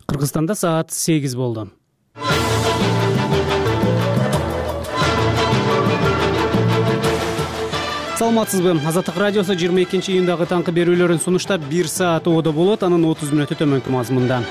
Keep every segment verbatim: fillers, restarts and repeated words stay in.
Кыргызстанда саат сегиз болду. Саламатсызбы? Азаттык радиосу жыйырма экинчи июндагы таңкы берүүлөрүн сунуштап бир саат оодо болот. Анын отуз мүнөтү төмөнкү мазмунда.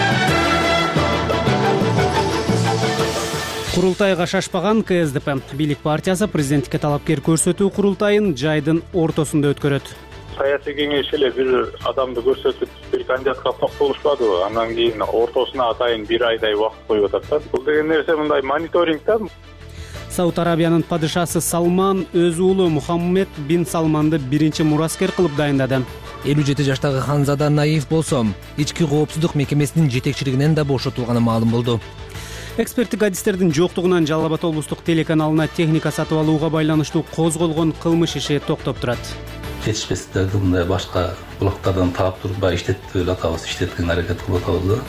Курултайга шашпаган ка эс дэ пэ. Бийлик партиясы президенттикке талапкер көрсөтүү курултайын жайдын ортосунда өткөрөт. Саясий кеңеш эле бир адамды көрсөтүп, бир кандидатка токтолушпадыбы? Андан кийин ортосуна атайын бир айдай убакыт коюп атат да. Бул деген нерсе мындай мониторинг да. Сауд Арабиянын падышасы Салман өз уулу Мухаммед бин Салманды биринчи мураскер кылып дайындады. элүү жети жаштагы Ханзада Наиф болсо, ички коопсуздук мекемесинин жетекчилигинен да бошотулганы маалым болду. Эксперттик адистердин жоктугунан Жалал Абад облустук телеканалына техника сатып алууга байланыштуу козголгон кылмыш иши токтоп турат. Жетишпестиктерди мындай башка блоктардан таап турбай иштетип эле атабыз, иштеткенге аракет кылып атабыз да.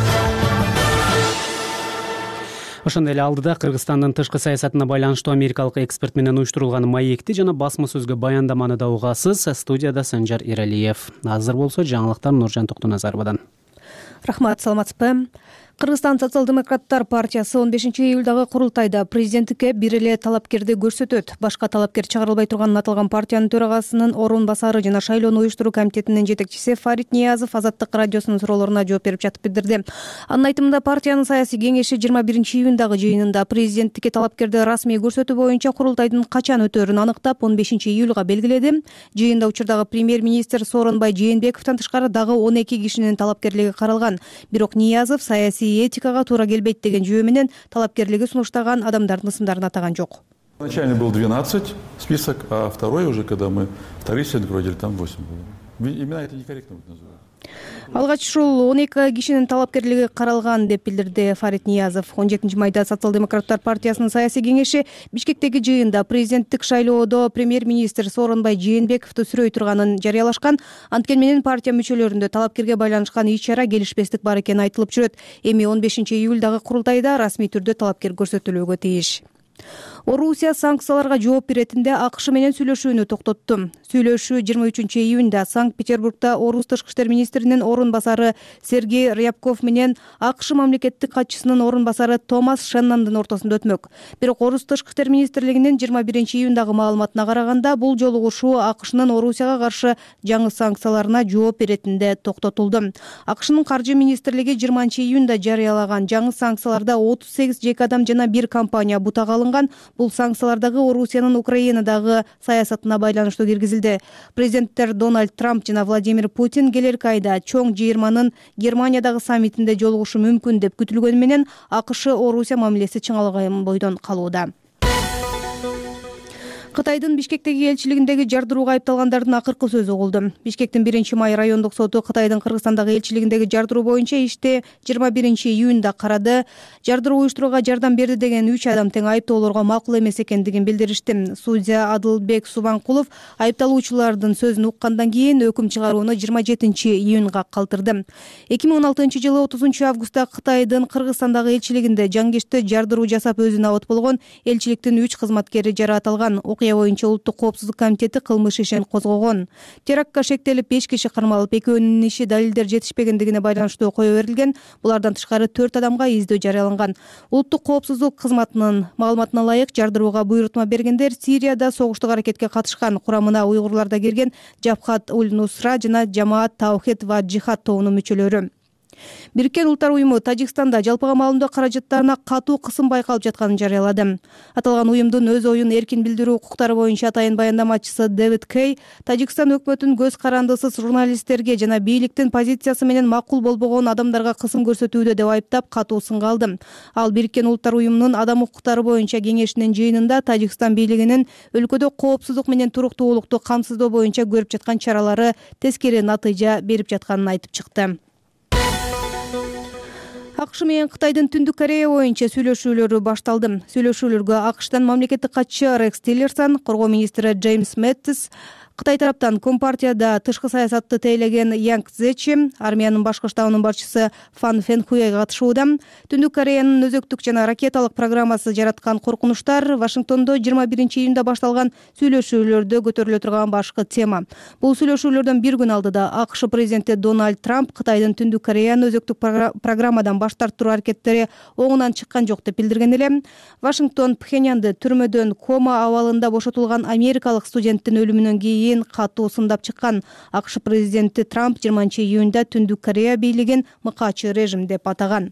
Ошондой эле алдыда Кыргызстандын тышкы саясатына байланыштуу америкалык эксперт менен уюштурулган маекти жана басма сөзгө баяндаманы да угасыз. Студияда Санжар Эралиев. Азыр болсо жаңылыктар Нуржан Токтоназаровадан. Рахмат, саламатсызбы? Кыргызстан социал-демократтар партиясы он бешинчи июлдагы курултайда президенттикке бир эле талапкерди көрсөтөт. Башка талапкер чыгарылбай турганын аталган партиянын төрагасынын орун басары жана шайлоону уюштуруу комитетинин жетекчиси Фарид Ниязов Азаттык радиосунун суроолоруна жооп берип жатып билдирди. Анын айтымында партиянын саясий кеңеши жыйырма биринчи июндагы жыйынында президенттикке талапкерди расмий көрсөтүү боюнча курултайдын качан өтөөрүн аныктап он бешинчи июлга белгиледи. Жыйында учурдагы премьер-министр Сооронбай Жээнбековдон тышкары дагы он эки кишинин талапкерлиги каралган. Бирок Ниязов саясий этикага туура келбейт деген жөө менен талапкерлиги сунуштаган адамдардын ысымдарын атаган жок. Вначале был двенадцать список, а второй уже, когда мы вторые члены проводили, там восемь было. Имена это некорректно называют. Алгач ушул он эки кишинин талапкерлиги каралган деп билдирди Фарид Ниязов. он жетинчи майда социал-демократтар партиясынын саясий кеңеши Бишкектеги жыйында президенттик шайлоодо премьер-министр Сооронбай Жээнбековду сүрөй турганын жарыялашкан. Анткени менен партия мүчөлөрүндө талапкерге байланышкан иш-чара келишпестик бар экени айтылып жүрөт. Эми он бешинчи июлдагы курултайда расмий түрдө талапкер көрсөтүлүүгө тийиш. Орусия санкцияларга жооп беретинде АКШ менен сүйлөшүүнү токтотту. Сүйлөшүү жыйырма үчүнчү июнда Санкт-Петербургда Орус тышкы иштер министринин орун басары Сергей Рябков менен АКШ мамлекеттик катчысынын орун басары Томас Шеннондун ортосунда өтмөк. Бирок Орус тышкы иштер министрлигинин жыйырма биринчи июндагы маалыматына караганда бул жолугушуу АКШнын Орусияга каршы жаңы санкцияларына жооп беретинде токтотулду. АКШнын каржы министрлиги жыйырманчы июнда жарыялаган жаңы санкцияларда отуз сегиз жеке адам жана бир компания бутак алынган. Бул санкциялардагы Орусиянын Украинадагы саясатына байланыштуу киргизилди. Президенттер Дональд Трамп жана Владимир Путин келерки айда чоң жыйырманын Германиядагы саммитинде жолугушу мүмкүн деп күтүлгөнү менен АКШ Орусия мамилеси чыңалган бойдон калууда. Кытайдын Бишкектеги элчилигиндеги жардырууга айыпталгандардын акыркы сөзү угулду. Бишкектин биринчи май райондук соту Кытайдын Кыргызстандагы элчилигиндеги жардыруу боюнча ишти жыйырма биринчи июнда карады. Жардыруу уюштурууга жардам берди деген үч адам тең айыптоолорго макул эмес экендигин билдиришти. Судья Адылбек Субанкулов айыпталуучулардын сөзүн уккандан кийин өкүм чыгарууну жыйырма жетинчи июнга калтырды. эки миң он алтынчы жылы отузунчу августта Кытайдын Кыргызстандагы элчилигинде жаңгишти жардыруу жасап өзүнө абот болгон элчиликтин үч кызматкери жаратылган. Окуя боюнча Улуттук коопсуздук комитети кылмыш ишин козгогон. Терактка шектелип беш киши кармалып, экөөнүн иши далилдер жетишпегендигине байланыштуу кое берилген. Булардан тышкары төрт адамга издөө жарыяланган. Улуттук коопсуздук кызматынын маалыматына ылайык жардырууга буйрутма бергендер Сирияда согуштук аракетке катышкан. Курамына уйгурлар да кирген. Жабхат уль Нусра жана Жамаат Таухид ва Джихад тобунун мүчөлөрү. Бириккен Улуттар уюму Тажикстанда жалпыга маалымдоо каражаттарына катуу кысым байкалып жатканын жарыялады. Аталган уюмдун өз оюн эркин билдирүү укуктары боюнча атайын баяндамачысы Дэвид Кей Тажикстан өкмөтүнүн көз карандысыз журналисттерге жана бийликтин позициясы менен макул болбогон адамдарга кысым көрсөтүүдө деп айыптап катуу сынга алды. Ал Бириккен Улуттар уюмунун адам укуктары боюнча кеңешинин жыйынында Тажикстан бийлигинин өлкөдө коопсуздук менен туруктуулукту камсыздоо боюнча көрүп жаткан чаралары тескери натыйжа берип жатканын айтып чыкты. АКШ менен Кытайдын Түндүк Корея боюнча сүйлөшүүлөрү башталды. Сүйлөшүүлөргө АКШтан мамлекеттик катчы Рекс Тиллерсон, коргоо министри Джеймс Мэттис, Кытай тараптан Компартияда тышкы саясатты тейлеген Янг Цзечи, армиянын башкы штабынын башчысы Фан Фенхуэ катышууда. Түндүк Кореянын өзөктүк жана ракеталык программасы жараткан коркунучтар Вашингтондо жыйырма биринчи июнда башталган сүйлөшүүлөрдө көтөрүлө турган башкы тема. Бул сүйлөшүүлөрдөн бир күн алдыда АКШ президенти Дональд Трамп Кытайдын Түндүк Кореяны өзөктүк программадан баш тартуу аракеттери оңунан чыккан жок деп билдирген эле. Вашингтон Пхеньянды түрмөдөн кома абалында бошотулган америкалык студенттин өлүмүнөн кийин катуу сындап чыккан. АКШ президенти Трамп жыйырманчы июнда Түндүк Корея бийлигин мыкаачы режим деп атаган.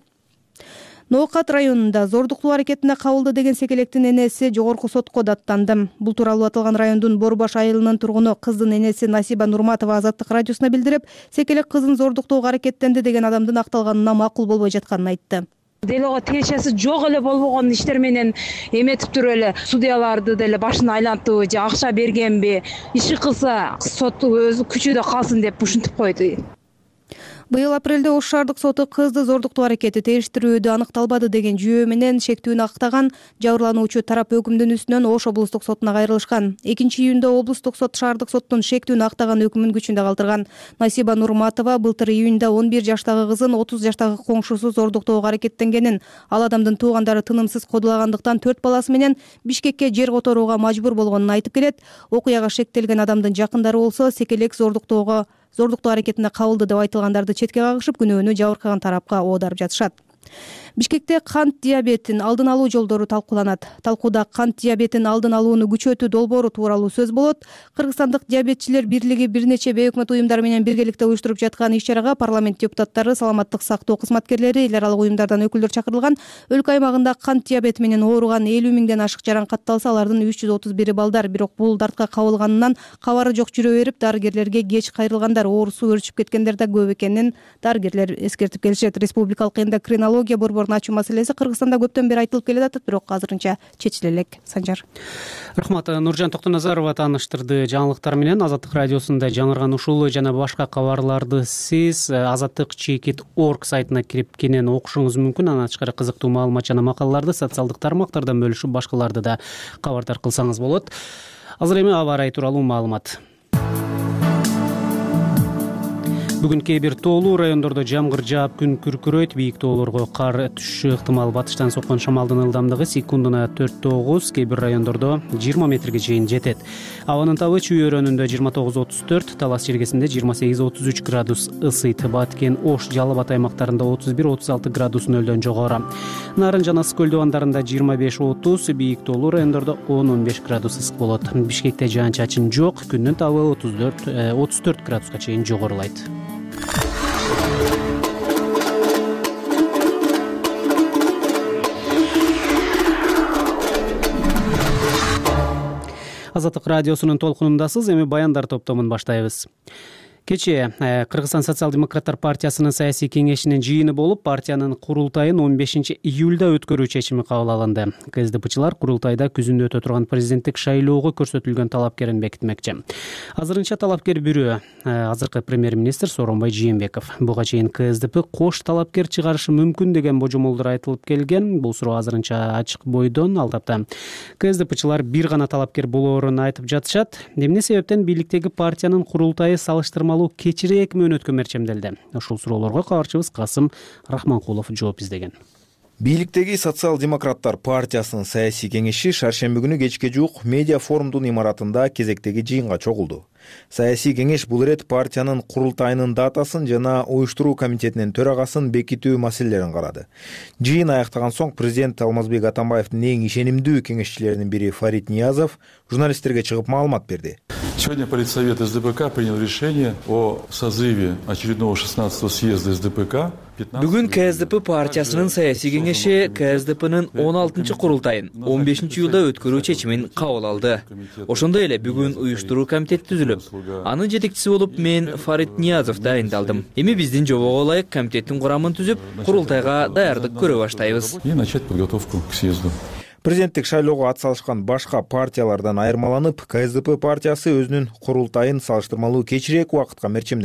Ноокат районунда зордуктуу аракетине кабылды деген секелектин энеси жогорку сотко даттанды. Бул тууралуу аталган райондун Борбаш айылынын тургуну кыздын энеси Насиба Нурматова Азаттык радиосуна билдирип, секелек кызын зордуктоого аракеттенди деген адамдын акталганына макул болбой жатканын айтты. Делого тиешеси жок эле болбогон иштер менен эметип туруп эле судьяларды деле башын айлантыбы же акча бергенби, иши кылса сот өзү күчүдө калсын деп ушинтип койду. Быйыл апрелде Ош шаардык соту кызды зордуктоо аракети териштирүүдө аныкталбады деген жүйө менен шектүүнү актаган. Жабырлануучу тарап өкүмдүн үстүнөн Ош облустук сотуна кайрылышкан. экинчи июнда облустук сот шаардык соттун шектүүнү актаган өкүмүн күчүндө калтырган. Насиба Нурматова былтыр июнда он бир жаштагы кызын отуз жаштагы коңшусу зордуктоого аракеттенгенин, ал адамдын туугандары тынымсыз кодулагандыктан төрт баласы менен Бишкекке жер которууга мажбур болгонун айтып келет. Окуяга шектелген адамдын жакындары болсо секелек зордуктоого зордуктоо аракетине кабылды деп айтылгандарды четке кагышып, күнөөнү жабыркаган тарапка оодарып жатышат. Бишкекте кант диабетин алдын алуу жолдору талкууланат. Талкууда кант диабетин алдын алууну күчөтүү долбоору тууралуу сөз болот. Кыргызстандык диабетчилер бирлиги бир нече бейөкмөт уюмдар менен биргеликте уюштуруп жаткан иш-чарага парламент депутаттары, саламаттык сактоо кызматкерлери, эл аралык уюмдардан өкүлдөр чакырылган. Өлкө аймагында кант диабети менен ооруган элүү миңден ашык жаран катталса, алардын үч жүз отуз бири балдар. Бирок бул дартка кабылганынан кабары жок жүрө берип, дарыгерлерге кеч кайрылгандар, оорусу өрчүп кеткендер да көп экенин дарыгерлер эскертип келишет. Республикалык эндокринология борборун ачуу маселеси Кыргызстанда көптөн бери айтылып келе жатат, бирок азырынча чечиле элек. Санжар. Рахмат. Нуржан Токтоназарова тааныштырды жаңылыктар менен. Азаттык радиосунда жаңырган ушул жана башка кабарларды сиз азаттык чекит точка орг сайтына кирип кенен окушуңуз мүмкүн. Андан тышкары кызыктуу маалымат жана макалаларды социалдык тармактардан бөлүшүп, башкаларды да кабардар кылсаңыз болот. Азыр эми аба ырайы тууралуу маалымат. Бүгүн кээ бир тоолуу райондордо жамгыр жаап, күн күркүрөйт, бийик тоолорго кар түшүшү ыктымал. Батыштан соккон шамалдын ылдамдыгы секундуна төрт тогуз, кээ бир райондордо жыйырма метрге чейин жетет. Абанын табы Чүй өрөөнүндө жыйырма тогуз отуз төрт, Талас жергесинде жыйырма сегиз отуз үч градус ысыйт. Баткен, Ош, Жалал Абад аймактарында отуз бир отуз алты градус нөлдөн жогору. Нарын жана Ысык көл дубандарында жыйырма беш отуз, бийик тоолуу райондордо он он беш градус ысык болот. Бишкекте жаан чачын жок, күндүн табы отуз төрт градуска чейин жогорулайт. Азаттык радиосунун толкунундасыз. Эми баяндар топтомун баштайбыз. Кечээ Кыргызстан социал-демократтар партиясынын саясий кеңешинин жыйыны болуп, партиянын курултайын он бешинчи июлда өткөрүү чечими кабыл алынды. КСДПчылар курултайда күзүндө өтө турган президенттик шайлоого көрсөтүлгөн талапкерин бекитмекчи. Азырынча талапкер бирөө, азыркы премьер-министр Сооронбай Жээнбеков. Буга чейин КСДП кош талапкер чыгарышы мүмкүн деген божомолдор айтылып келген. Бул суроо азырынча ачык бойдон. Ал тапта КСДПчылар бир гана талапкер болоорун айтып жатышат. Эмне себептен бийликтеги партиянын курултайы салыштырмалуу кечирээк мөөнөткө мерчемделди? Ушул суроолорго кабарчыбыз Касым Рахманкулов жооп издеген. Бийликтеги социал-демократтар партиясынын саясий кеңеши шаршемби күнү кечке жуук медиа форумдун имаратында кезектеги жыйынга чогулду. Саясий кеңеш бул ирет партиянын курултайынын датасын жана уюштуруу комитетинин төрагасын бекитүү маселелерин карады. Жыйын аяктаган соң президент Алмазбек Атамбаевдин эң ишенимдүү кеңешчилеринин бири Фарид Ниязов журналисттерге чыгып маалымат берди. Сегодня Политсовет СДПК принял решение о созыве очередного шестнадцатого съезда СДПК. Бүгүн КСДП партиясынын саясий кеңеши КСДПнын он алтынчы курултайын он бешинчи июлда өткөрүү чечимин кабыл алды. Ошондой эле бүгүн уюштуруу комитети түзүлүп, анын жетекчиси болуп мен Фарид Ниязов дайындалдым. Эми биздин жобого ылайык комитеттин курамын түзүп, курултайга даярдык көрө баштайбыз. И начать подготовку к съезду. Президенттик шайлоого атсалышкан башка партиялардан айырмаланып, КСДП партиясы өзүнүн курултайын салыштырмалуу кечирээк убакытка мерчемдеген.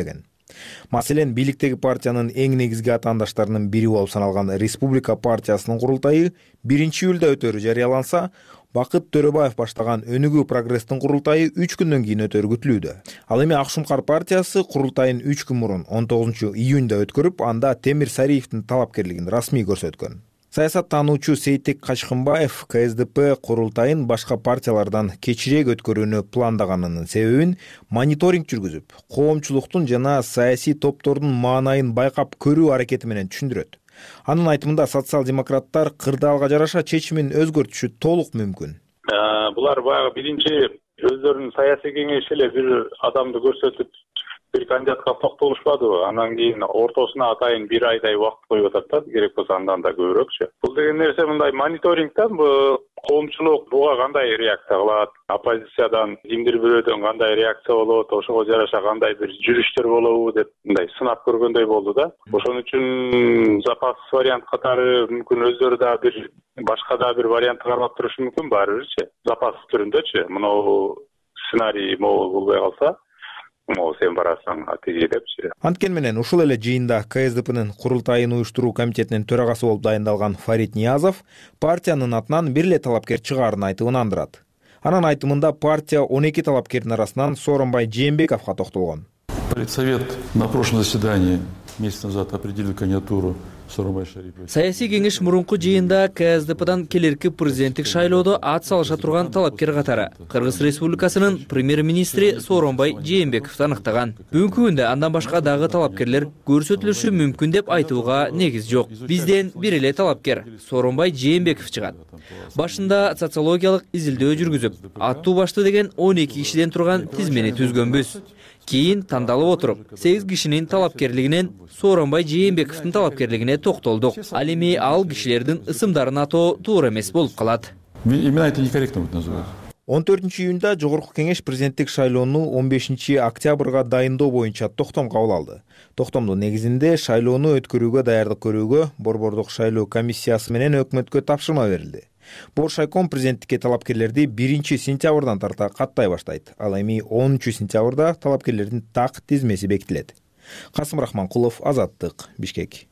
Маселен, бийликтеги партиянын эң негизги атаандаштарынын бири болуп саналган Республика партиясынын курултайы биринчи июлда өтөрү жарыяланса, Бакыт Төрөбаев баштаган Өнүгүү прогресстин курултайы үч күндөн кийин өтөрү күтүлүүдө. Ал эми Ак Шумкар партиясы курултайын үч күн мурун он тогузунчу июнда өткөрүп, анда Темир Сариевдин талапкерлигин расмий көрсөткөн. Саясаттануучу Сейтек Качкынбаев ка эс дэ пэ курултайын башка партиялардан кечирээк өткөрүүнү пландаганынын себебин мониторинг жүргүзүп, коомчулуктун жана саясий топтордун маанайын байкап көрүү аракети менен түшүндүрөт. Анын айтымында социал-демократтар кырдаалга жараша чечимин өзгөртүшү толук мүмкүн. Булар баягы биринчи өздөрүнүн саясий кеңеши эле бир адамды көрсөтүп, бир кандидатка токтолушпадыбы? Анан кийин ортосуна атайын бир айдай убакыт коюп атат да, керек болсо андан да көбүрөөкчү. Бул деген нерсе мындай мониторингден коомчулук буга кандай реакция кылат, оппозициядан кимдир бирөөдөн кандай реакция болот, ошого жараша кандай бир жүрүштөр болобу деп мындай сынап көргөндөй болду да. Ошон үчүн запас вариант катары мүмкүн өздөрү да бир башка да бир вариант карап турушу мүмкүн баарыбирчи. Запас түрүндөчү. Мынау сценарий могул болбой калса, могу сен барасың атиги депчи. Анткени менен ушул эле жыйында ка эс дэ пэнин курултайын уюштуруу комитетинин төрагасы болуп дайындалган Фарид Ниязов партиянын атынан бир эле талапкер чыгаарын айтып ынандырат. Анын айтымында партия он эки талапкердин арасынан Сооронбай Жээнбековго токтолгон. Предсовет на прошлом заседании месяц назад определил кандидатуру Сооронбай Шарипова. Саясий кеңеш мурунку жыйында ка эс дэ пэдан келерки президенттик шайлоодо ат салыша турган талапкер катары Кыргыз Республикасынын премьер-министри Сооронбай Жээнбековду аныктаган. Бүгүнкү күндө андан башка дагы талапкерлер көрсөтүлүшү мүмкүн деп айтууга негиз жок. Бизден бир эле талапкер Сооронбай Жээнбеков чыгат. Башында социологиялык изилдөө жүргүзүп, аттуу баштуу деген он эки кишиден турган тизмени түзгөнбүз. Кийин тандалып отуруп, сегиз кишинин талапкерлигинен Сооронбай Жээнбековдун талапкерлигине токтолдук. Ал эми ал кишилердин ысымдарын атоо туура эмес болуп калат. Именно это некорректно будет называть. он төртүнчү июнда жогорку кеңеш президенттик шайлоону он бешинчи октябрга дайындоо боюнча токтом кабыл алды. Токтомдун негизинде шайлоону өткөрүүгө даярдык көрүүгө Борбордук шайлоо комиссиясы менен өкмөткө тапшырма берилди. Боршайком президенттикке талапкерлерди биринчи сентябрдан тарта каттай баштайт. Ал эми онунчу сентябрда талапкерлердин так тизмеси бекитилет. Касым Рахманкулов, Азаттык, Бишкек.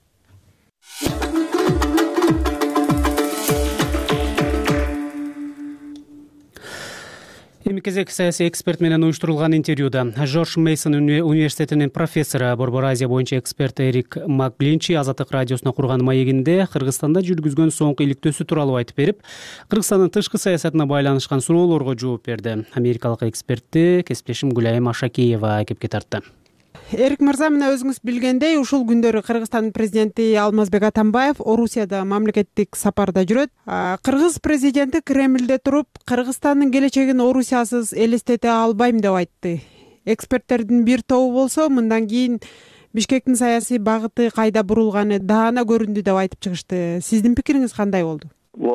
Эми кезек саясий эксперт менен уюштурулган интервьюда Жорж Мейсон университетинин профессору, Борбор Азия боюнча эксперт Эрик Макглинчи Азаттык радиосуна курган маегинде Кыргызстанда жүргүзгөн соңку иликтөөсү тууралуу айтып берип, Кыргызстандын тышкы саясатына байланышкан суроолорго жооп берди. Америкалык экспертти кесиптешим Гүлайым Ашакиева кепке тартты. Эрик мырза, мына өзүңүз билгендей, ушул күндөрү Кыргызстандын президенти Алмазбек Атамбаев Орусияда мамлекеттик сапарда жүрөт. Кыргыз президенти Кремлде туруп, Кыргызстандын келечегин Орусиясыз элестете албайм деп айтты. Эксперттердин бир тобу болсо, мындан кийин Бишкектин саясий багыты кайда бурулганы даана көрүндү деп айтып чыгышты. Сиздин пикириңиз кандай болду?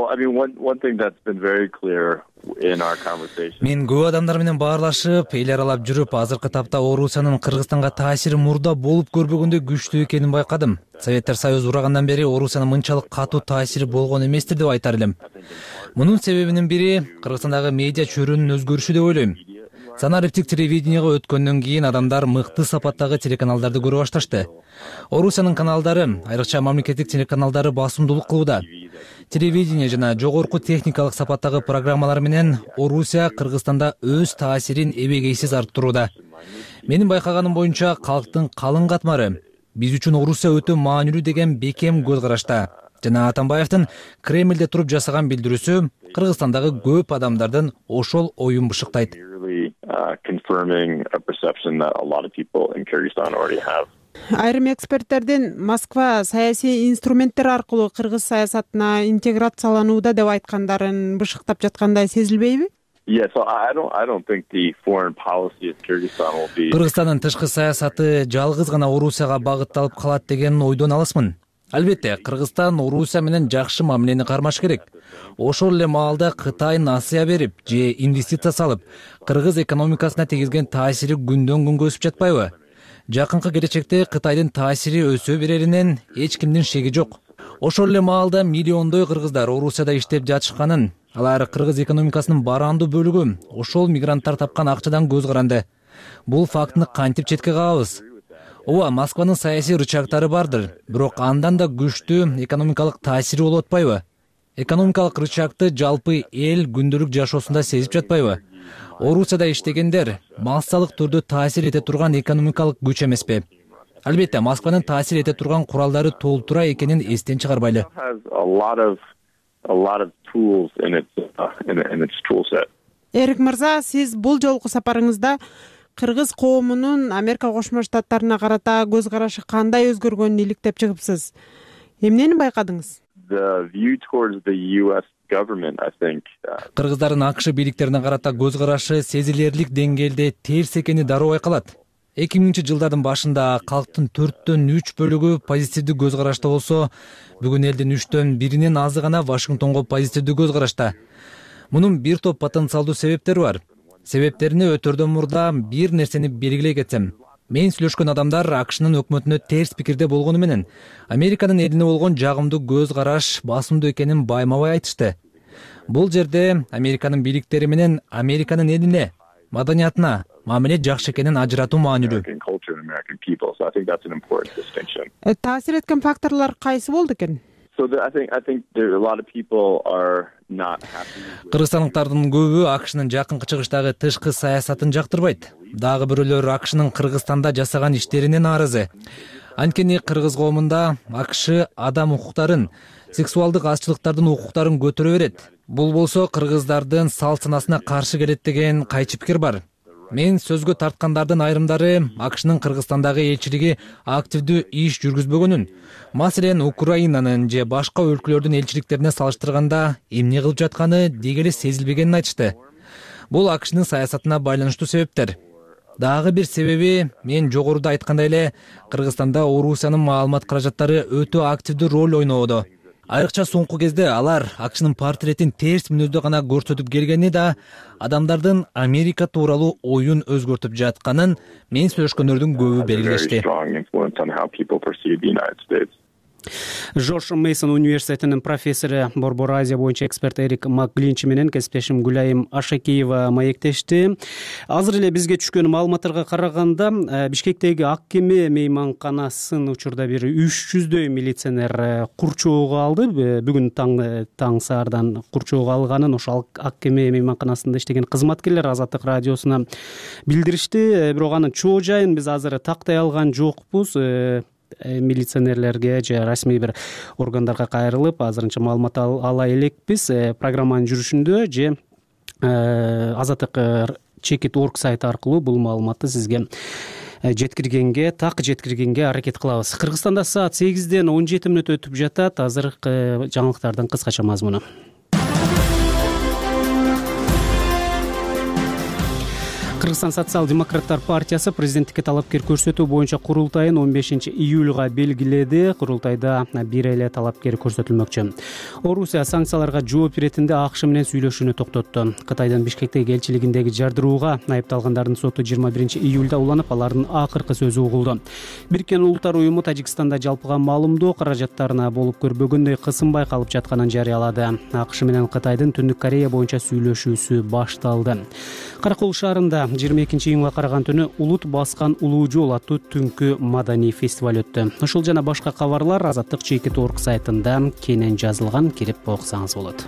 Мен көп адамдар менен баарлашып, эл аралап жүрүп, азыркы тапта Орусиянын Кыргызстанга таасири мурда болуп көрбөгөндөй күчтүү экенин байкадым. Советтер Союзу урагандан бери Орусиянын мынчалык катуу таасири болгон эместир деп айтар элем. Мунун себебинин бири Кыргызстандагы медиа чөйрөнүн өзгөрүшү деп ойлойм. Санариптик телевидениеге өткөндөн кийин адамдар мыкты сапаттагы телеканалдарды көрө башташты. Орусиянын каналдары, айрыкча мамлекеттик телеканалдары басымдуулук кылууда. Телевидение жана жогорку техникалык сапаттагы программалар менен Орусия Кыргызстанда өз таасирин эбегейсиз арттырууда. Менин байкаганым боюнча калктын калың катмары биз үчүн Орусия өтө маанилүү деген бекем көз карашта. Жана Атамбаевдин Кремлде туруп жасаган билдирүүсү Кыргызстандагы көп адамдардын ошол оюн бышыктайт. Айрым эксперттердин Москва саясий инструменттер аркылуу кыргыз саясатына интеграцияланууда деп айткандарын бышыктап жаткандай сезилбейби? Кыргызстандын тышкы саясаты жалгыз гана Орусияга багытталып калат деген ойдон алысмын. Албетте, Кыргызстан Орусия менен жакшы мамилени кармаш керек. Ошол эле маалда Кытай насыя берип же инвестиция салып, кыргыз экономикасына тийгизген таасири күндөн күнгө өсүп жатпайбы? Жакынкы келечекте Кытайдын таасири өсө береринен эч кимдин шеги жок. Ошол эле маалда миллиондой кыргыздар Орусияда иштеп жатышканын, алар кыргыз экономикасынын барандуу бөлүгү ошол мигранттар тапкан акчадан көз каранды. Бул фактыны кантип четке каабыз? ооба, Москванын саясий рычагдары бардыр, бирок андан да күчтүү экономикалык таасири болуп атпайбы? Экономикалык рычагды жалпы эл күндөлүк жашоосунда сезип жатпайбы? Орусияда иштегендер массалык түрдө таасир эте турган экономикалык күч эмеспи? Албетте, Москванын таасир эте турган куралдары толтура экенин эстен чыгарбайлы. Эрик мырза, сиз бул жолку сапарыңызда кыргыз коомунун Америка Кошмо Штаттарына карата көз карашы кандай өзгөргөнүн иликтеп чыгыпсыз. Эмнени байкадыңыз? Кыргыздардын АКШ бийликтерине карата көз карашы сезилерлик деңгээлде терс экени дароо байкалат. эки миңинчи жылдардын башында калктын төрттөн үч бөлүгү позитивдүү көз карашта болсо, бүгүн элдин үчтөн биринен азы гана Вашингтонго позитивдүү көз карашта. Мунун бир топ потенциалдуу себептери бар. Себептерине өтөрдөн мурда бир нерсени белгилей кетсем, мен сүйлөшкөн адамдар АКШнын өкмөтүнө терс пикирде болгону менен Американын элине болгон жагымдуу көз караш басымдуу экенин байма-бай айтышты. Бул жерде Американын бийликтери менен Американын элине, маданиятына мамиле жакшы экенин ажыратуу маанилүү. Таасир эткен факторлор кайсы болду экен? Кыргызстандыктардын көбү АКШнын жакынкы чыгыштагы тышкы саясатын жактырбайт. Дагы бирөөлөр АКШнын Кыргызстанда жасаган иштерине нааразы. Анткени кыргыз коомунда АКШ адам укуктарын, сексуалдык азчылыктардын укуктарын көтөрө берет. Бул болсо кыргыздардын салт санасына каршы келет деген кайчы пикир бар. Мен сөзгө тарткандардын айрымдары АКШнын Кыргызстандагы элчилиги активдүү иш жүргүзбөгөнүн, маселен Украинанын же башка өлкөлөрдүн элчиликтерине салыштырганда эмне кылып жатканы дегеле сезилбегенин айтышты. Бул АКШнын саясатына байланыштуу себептер. Дагы бир себеби, мен жогоруда айткандай эле, Кыргызстанда Орусиянын маалымат каражаттары өтө активдүү роль ойноодо. Айрыкча соңку кезде алар АКШнын портретин терс мүнөздө гана көрсөтүп келгени да адамдардын Америка тууралуу оюн өзгөртүп жатканын мен сүйлөшкөндөрдүн көбү белгилешти. Жорж Мейсон университетинин профессору, Борбор Азия боюнча эксперт Эрик Макглинч менен кесиптешим Гүлайым Ашакеева маектешти. Азыр эле бизге түшкөн маалыматтарга караганда, Бишкектеги ак кеме мейманканасын учурда бир үч жүздөй милиционер курчоого алды. Бүгүн таң таң саардан курчоого алганын ошол ак кеме мейманканасында иштеген кызматкерлер Азаттык радиосуна билдиришти. Бирок анын чоо жайын биз азыр тактай алган жокпуз. Милиционерлерге же расмий бир органдарга кайрылып азырынча маалымат ала элекпиз. Программанын жүрүшүндө же Азаттык чекит точка орг сайты аркылуу бул маалыматты сизге жеткиргенге, так жеткиргенге аракет кылабыз. Кыргызстанда саат сегизден он жети мүнөт өтүп жатат. Азыркы жаңылыктардын кыскача мазмуну. Кыргызстан социал-демократтар партиясы президенттикке талапкер көрсөтүү боюнча курултайын он бешинчи июлга белгиледи. Курултайда бир эле талапкер көрсөтүлмөкчү. Орусия санкцияларга жооп беретинде АКШ менен сүйлөшүүнү токтотту. Кытайдын Бишкектеги элчилигиндеги жардырууга айыпталгандардын соту жыйырма биринчи июлда уланып, алардын акыркы сөзү угулду. Бириккен Улуттар уюму Тажикстанда жалпыга маалымдоо каражаттарына болуп көрбөгөндөй кысым байкалып жатканын жарыялады. АКШ менен Кытайдын Түндүк Корея боюнча сүйлөшүүсү башталды. Каракол шаарында жыйырма экинчи июнга караган түнү Улут баскан улуу жол аттуу түнкү маданий фестиваль өттү. Ушул жана башка кабарлар Азаттык чекит точка орг сайтында кенен жазылган, кирип окусаңыз болот.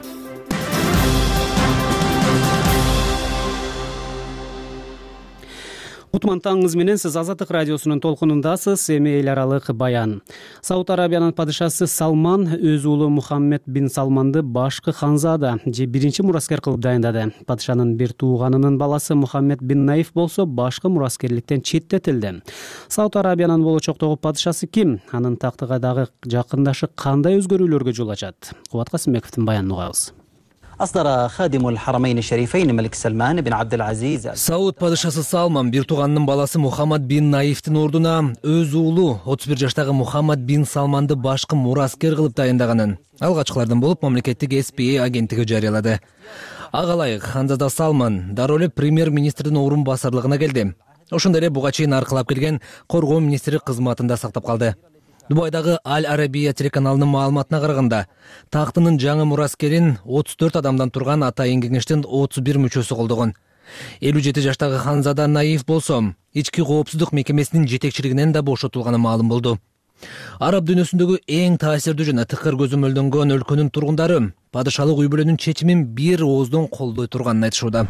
Кутман таңыңыз менен сиз Азаттык радиосунун толкунундасыз. Эми эл аралык баян. Сауд Арабиянын падышасы Салман өз уулу Мухаммед бин Салманды башкы ханзада же биринчи мураскер кылып дайындады. Падышанын бир тууганынын баласы Мухаммед бин Наиф болсо башкы мураскерликтен четтетилди. Сауд Арабиянын болочоктогу падышасы ким? Анын тактыга дагы жакындашы кандай өзгөрүүлөргө жол ачат? Кубат Касымбековдун баянын угабыз. أصدر خادم الحرمين الشريفين الملك سلمان بن عبد العزيز Сауд падышасы Салман бир тууганынын баласы Мухаммад бин Наифтин ордуна өз уулу отуз бир жаштагы Мухаммад бин Салманды башкы мураскер кылып дайындаганын алгачкылардан болуп мамлекеттик эс пи эй агенттиги жарыялады. Ага ылайык ханзада Салман дароо эле премьер-министрдин орун басарлыгына келди. Ошондой эле буга чейин аркылап келген коргоо министри кызматында сактап калды. Дубайдагы Аль-Арабия телеканалынын маалыматына караганда, тактынын жаңы мураскерин отуз төрт адамдан турган атайын кеңештин отуз бир мүчөсү колдогон. элүү жети жаштагы Ханзада Наиф болсо ички коопсуздук мекемесинин жетекчилигинен да бошотулганы маалым болду. Араб дүйнөсүндөгү эң таасирдүү жана тыкыр көзөмөлдөнгөн өлкөнүн тургундары падышалык үй бүлөнүн чечимин бир ооздон колдой турганын айтышууда.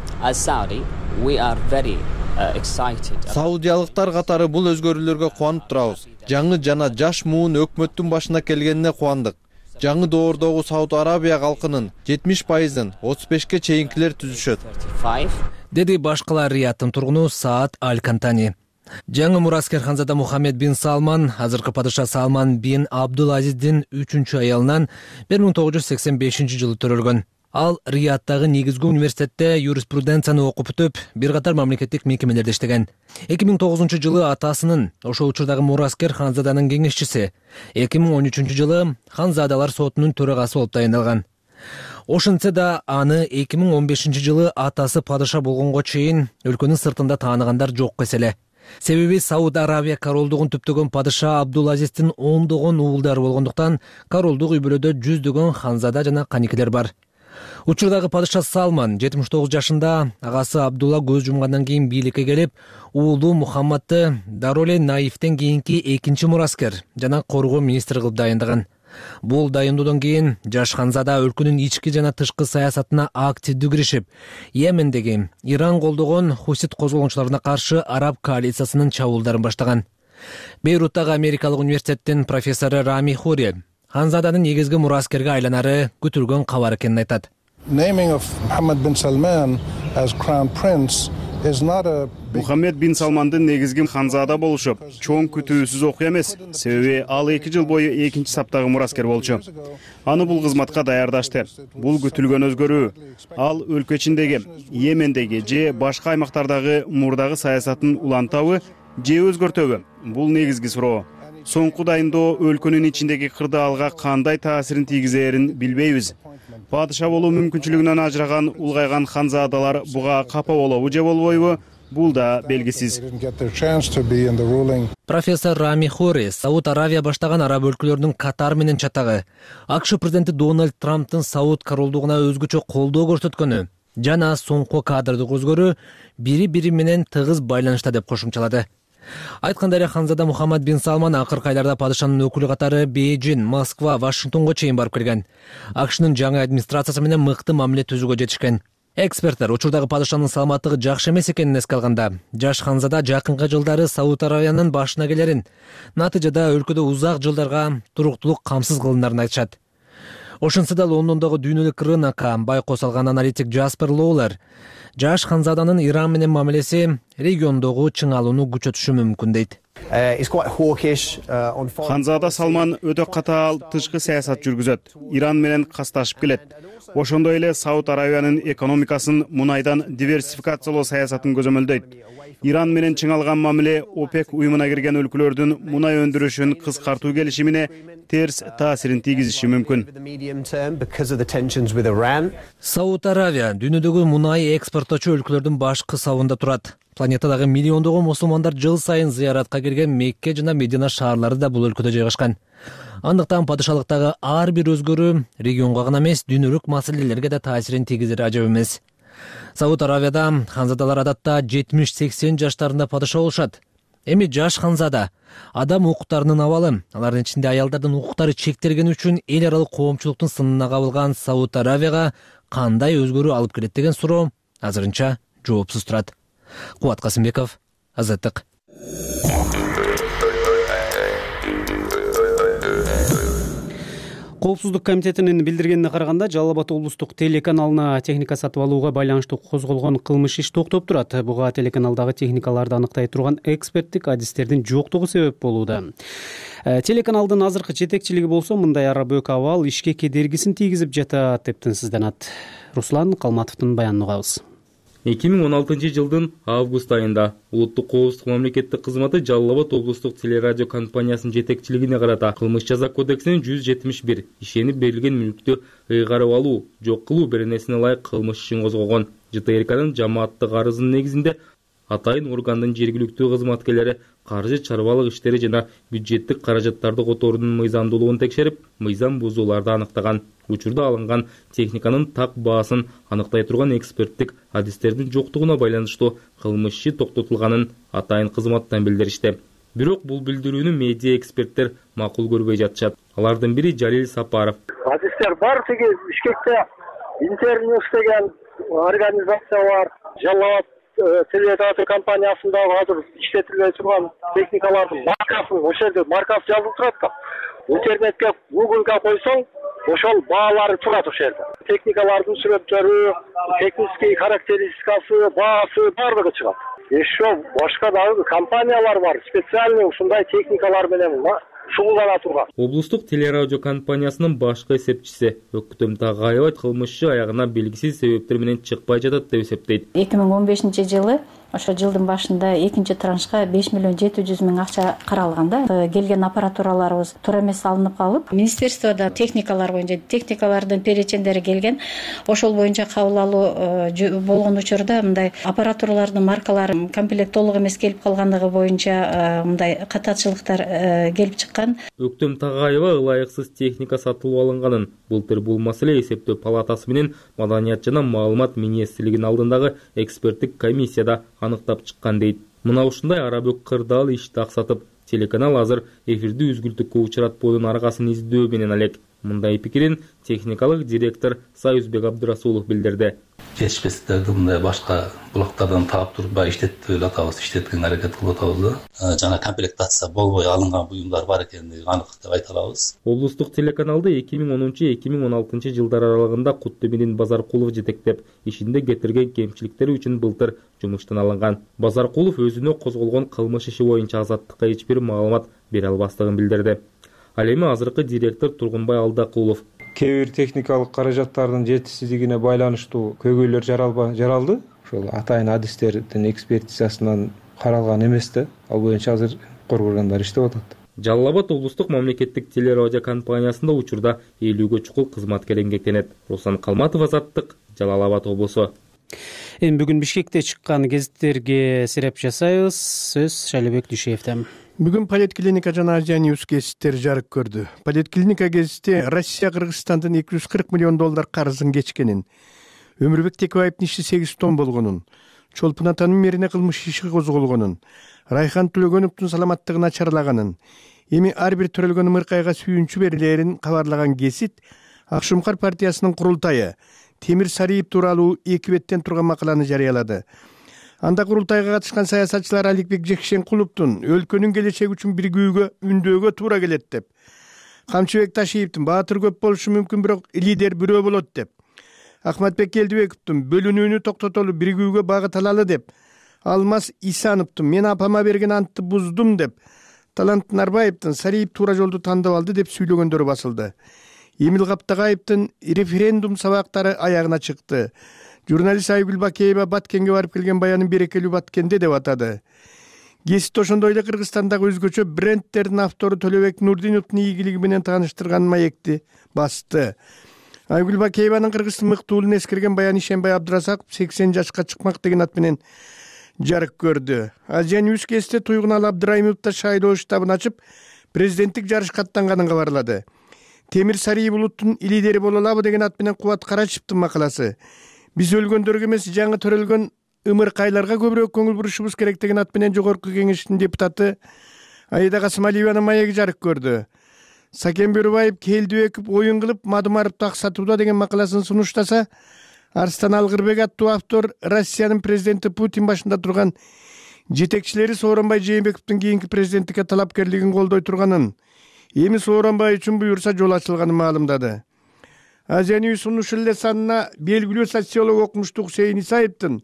Саудиялыктар катары бул өзгөрүүлөргө кубанып турабыз. Жаңы жана жаш муун өкмөттүн башына келгенине кубандык. Жаңы доордогу Сауд Арабия калкынын жетимиш пайызын отуз бешке чейинкилер түзүшөт, деди башкалар Риядтын тургуну Саад Аль-Кантани. Жаңы мураскер Ханзада Мухаммед бин Салман азыркы падыша Салман бин Абдул Азиздин үчүнчү аялынан бир миң тогуз жүз сексен бешинчи жылы төрөлгөн. Ал Риядтагы негизги университетте юриспруденцияны окуп бүтүп, бир катар мамлекеттик мекемелерде иштеген. эки миң тогузунчу жылы атасынын, ошол учурдагы мураскер Ханзаданын кеңешчиси, эки миң он үчүнчү жылы Ханзадалар сотунун төрагасы болуп дайындалган. Ошентсе да аны эки миң он бешинчи жылы атасы падыша болгонго чейин өлкөнүн сыртында тааныгандар жок эселе. Себеби Сауд Арабия королдугун түптөгөн падыша Абдул Азиздин ондогон уулдары болгондуктан королдук үй бүлөдө жүздөгөн ханзада жана каникелер бар. Учурдагы падыша Салман жетимиш тогуз жашында, агасы Абдулла көз жумгандан кийин бийликке келип, уулу Мухаммадты Дароле Наифтен кийинки экинчи мураскер жана коргоо министри кылып дайындаган. Бул дайындоодон кийин жаш Ханзада өлкөнүн ички жана тышкы саясатына активдүү киришип, Йемендеги Иран колдогон хусит козголгончуларына каршы араб коалициясынын чабуулдарын баштаган. Бейруттагы Америкалык университеттин профессору Рами Хури Ханзаданын негизги мураскерге айланары күтүлгөн кабар экенин айтат. Мухаммед бин Салмандын негизги ханзада болушу чоң күтүүсүз окуя эмес, себеби ал эки жыл бою экинчи саптагы мураскер болчу. Аны бул кызматка даярдашты. Бул күтүлгөн өзгөрүү. Ал өлкө ичиндеги, Йемендеги же башка аймактардагы мурдагы саясатын улантабы же өзгөртөбү? Бул негизги суроо. Соңку дайындоо өлкөнүн ичиндеги кырдаалга кандай таасирин тийгизерин билбейбиз. Падыша болуу мүмкүнчүлүгүнөн ажыраган улгайган ханзадалар буга капа болобу же болбойбу? Бул да белгисиз. Профессор Рами Хури Сауд Аравия баштаган араб өлкөлөрүнүн катары менен чатагы, АКШ президенти Дональд Трамптын Сауд королдугуна өзгөчө колдоо көрсөткөнү жана соңку кадрдык өзгөрүү бири-бири менен тыгыз байланышта деп кошумчалады. Айткандай эле Ханзада Мухаммад бин Салман акыркы айларда падышанын өкүлү катары Бейжин, Москва, Вашингтонго чейин барып келген. АКШнын жаңы администрациясы менен мыкты мамиле түзүүгө жетишкен. Эксперттер учурдагы падышанын саламаттыгы жакшы эмес экенин эске алганда, жаш Ханзада жакынкы жылдары Сауд Аравиянын башына келерин, натыйжада өлкөдө узак жылдарга туруктуулук камсыз кылынарын айтышат. Ошентсе да Лондондогу дүйнөлүк рынокко байкоо салган аналитик Джаспер Лоулер жаш Ханзаданын Иран менен мамилеси региондогу чыңалууну күчөтүшү мүмкүн дейт. Ханзада Салман өтө катаал тышкы саясат жүргүзөт. Иран менен касташып келет. Ошондой эле Сауд Аравиянын экономикасын мунайдан диверсификациялоо саясатын көзөмөлдөйт. Иран менен чыңалган мамиле ОПЕК уюмуна кирген өлкөлөрдүн мунай өндүрүшүн кыскартуу келишимине терс таасирин тийгизиши мүмкүн. Сауд Аравия дүйнөдөгү мунай экспорттоочу өлкөлөрдүн башкы сабында турат. Планетадагы миллиондогон мусулмандар жыл сайын зыяратка келген Мекке жана Медина шаарлары да бул өлкөдө жайгашкан. Андыктан падышалыктагы ар бир өзгөрүү регионго гана эмес, дүйнөлүк маселелерге да таасирин тийгизери ажап эмес. Сауд Аравияда ханзадалар адатта жетимиш сексен жаштарында падыша болушат. Эми жаш ханзада адам укуктарынын абалы, алардын ичинде аялдардын укуктары чектелгени үчүн эл аралык коомчулуктун сынына кабылган Сауд Аравияга кандай өзгөрүү алып келет деген суроо азырынча жоопсуз турат. Кубат Касымбеков, Азаттык. Коопсуздук комитетинин билдиргенине караганда, Жалал Абад облустук телеканалына техника сатып алууга байланыштуу козголгон кылмыш иш токтоп турат. Буга телеканалдагы техникаларды аныктай турган эксперттик адистердин жоктугу себеп болууда. Телеканалдын азыркы жетекчилиги болсо мындай арабөк абал ишке кедергисин тийгизип жатат деп тынчсызданат. Руслан Калматовдун баянын угабыз. эки миң он алтынчы жылдын август айында улуттук коопсуздук мамлекеттик кызматы Жалал Абад облустук телерадио компаниясынын жетекчилигине карата кылмыш жаза кодексинин жүз жетимиш бир ишенип берилген мүлктү ыйгарып алуу, жок кылуу беренесине ылайык кылмыш ишин козгогон. ЖТРКнын жамааттык арызынын негизинде атайын органдын жергиликтүү кызматкерлери каржы чарбалык иштери жана бюджеттик каражаттарды которуунун мыйзамдуулугун текшерип, мыйзам бузууларды аныктаган. Учурда алынган техниканын так баасын аныктай турган эксперттик адистердин жоктугуна байланыштуу кылмыш иши токтотулганын атайын кызматтан билдиришти. Бирок бул билдирүүнү медиа эксперттер макул көрбөй жатышат. Алардын бири Жалил Сапаров. Адистер бар, тиги Бишкекте Интерньюс деген организация бар. Жалал Абад телерадио компаниясында азыр иштетилбей турган техникалардын маркасын, ошол жерде маркасы жазылып турат да. Интернетке, Google'га койсоң, ошол баалары турат ошол жерде. Техникалардын сүрөттөрү, технический характеристикасы, баасы бардыгы чыгат. Еще башка дагы компаниялар бар, специальный ушундай техникалар менен шугулдана турган. Облустук телерадио компаниясынын башкы эсепчиси Өктөм Тагаева кылмышчы аягына белгисиз себептер менен чыкпай жатат деп эсептейт. эки миң он бешинчи жылы ошо жылдын башында экинчи траншка беш миллион жети жүз миң акча каралган да. Келген аппаратураларыбыз туура эмес алынып калып, министерствода техникалар боюнча техникалардын перечендери келген. Ошол боюнча кабыл алуу болгон учурда мындай аппаратуралардын маркалары комплект толук эмес келип калгандыгы боюнча мындай катачылыктар келип чыккан. Өктөм Тагаева ылайыксыз техника сатылып алынганын, былтыр бул маселе эсептөө палатасы менен Маданият жана маалымат министрлигинин алдындагы эксперттик комиссияда аныктап чыккан дейт. Мына ушундай арабөк кырдаал ишти аксатып, телеканал азыр эфирди үзгүлтүккө учуратпоодун аргасын издөө менен алек. Мындай пикирин техникалык директор Союзбек Абдырасулов билдирди. Жетишпестиктерди мындай башка булактардан таап турбай иштетип эле атабыз, иштеткенге аракет кылып атабыз. Жана комплектация болбой алынган буюмдар бар экенин анык деп айта алабыз. Облустук телеканалды эки миң онунчу — эки миң он алтынчы жылдар аралыгында Куттемирин Базаркулов жетектеп, ишинде кетирген кемчиликтери үчүн былтыр жумуштан алынган. Базаркулов өзүнө козголгон кылмыш иши боюнча азаттыкка эч бир маалымат бере албастыгын билдирди. Ал эми азыркы директор Тургунбай Алдакулов кээ бир техникалык каражаттардын жетишсиздигине байланыштуу көйгөйлөр жаралды. Ошол атайын адистердин экспертизасынан каралган эмес да. Ал боюнча азыр коргоргандар иштеп атат. Жалал Абад облустук мамлекеттик телерадио компаниясында учурда элүүгө чукул кызматкер эмгектенет. Руслан Калматов, Азаттык, Жалал Абад облусу. Эми бүгүн Бишкекте чыккан гезиттерге сереп жасайбыз. Сөз Шалибек Дүйшеевден. Бүгүн Политклиника жана Азия Ньюс гезиттер жарык көрдү. Политклиника гезити Россия Кыргызстандын эки жүз кырк миллион доллар карызын кечкенин, Өмүрбек Текебаевдин иши сегиз тонн болгонун, Чолпун атанын мээрине кылмыш иши козголгонун, Райхан Төлөгөновдун саламаттыгын ачарлаганын, эми ар бир төрөлгөн ымыркайга сүйүнчү берилерин кабарлаган гезит Акшумкар партиясынын курултайы Темир Сариев тууралуу эки беттен турган макаланы жарыялады. Анда курултайга катышкан саясатчылар Аликбек Жекшенкуловдун өлкөнүн келечеги үчүн биригүүгө, үндөөгө туура келет деп, Камчыбек Ташиевдин баатыр көп болушу мүмкүн, бирок лидер бирөө болот деп, Ахматбек Келдибековдун бөлүнүүнү токтотолу, биригүүгө багыт алалы деп, Алмаз Исановдун мен апама берген антты буздум деп, Талант Нарбаевдин Сариев туура жолду тандап алды деп сүйлөгөндөрү басылды. Эмил Каптагаевдин референдум сабактары аягына чыкты. Журналист Айгүл Бакеева Баткенге барып келген баянын берекелүү Баткенде деп атады. Гезит ошондой эле Кыргызстандагы өзгөчө брендтердин автору Төлөбек Нурдиновдун ийгилиги менен тааныштырган маекти басты. Айгүл Бакееванын Кыргыздын мыктуулугун эскерген баян Ишенбай Абдырасаков сексен жашка чыкмак деген ат менен жарык көрдү. Азия Ньюс гезити Туйгунал Абдырайымов да шайлоо штабын ачып, президенттик жарышка аттанганын кабарлады. Темир Сариев улуттун лидери боло алабы деген ат менен Кубат Карачевдин макаласы. Биз өлгөндөргө эмес, жаңы төрөлгөн ымыркайларга көбүрөөк көңүл бурушубуз керек деген ат менен Жогорку Кеңештин депутаты Аида Касымалиеванын маеги жарык көрдү. Сакен Бөрүбаев Келдибеков оюн кылып Мадумаровду аксатууда деген макаласын сунуштаса, Арстан Алгырбек аттуу автор Россиянын президенти Путин башында турган жетекчилери Сооронбай Жээнбековдун кийинки президенттикке талапкерлигин колдой турганын, эми Сооронбай үчүн буюрса жол ачылганын маалымдады. Азия Ньюс ушул эле санына белгилүү социолог Окмуштуу Хусейин Исаевдин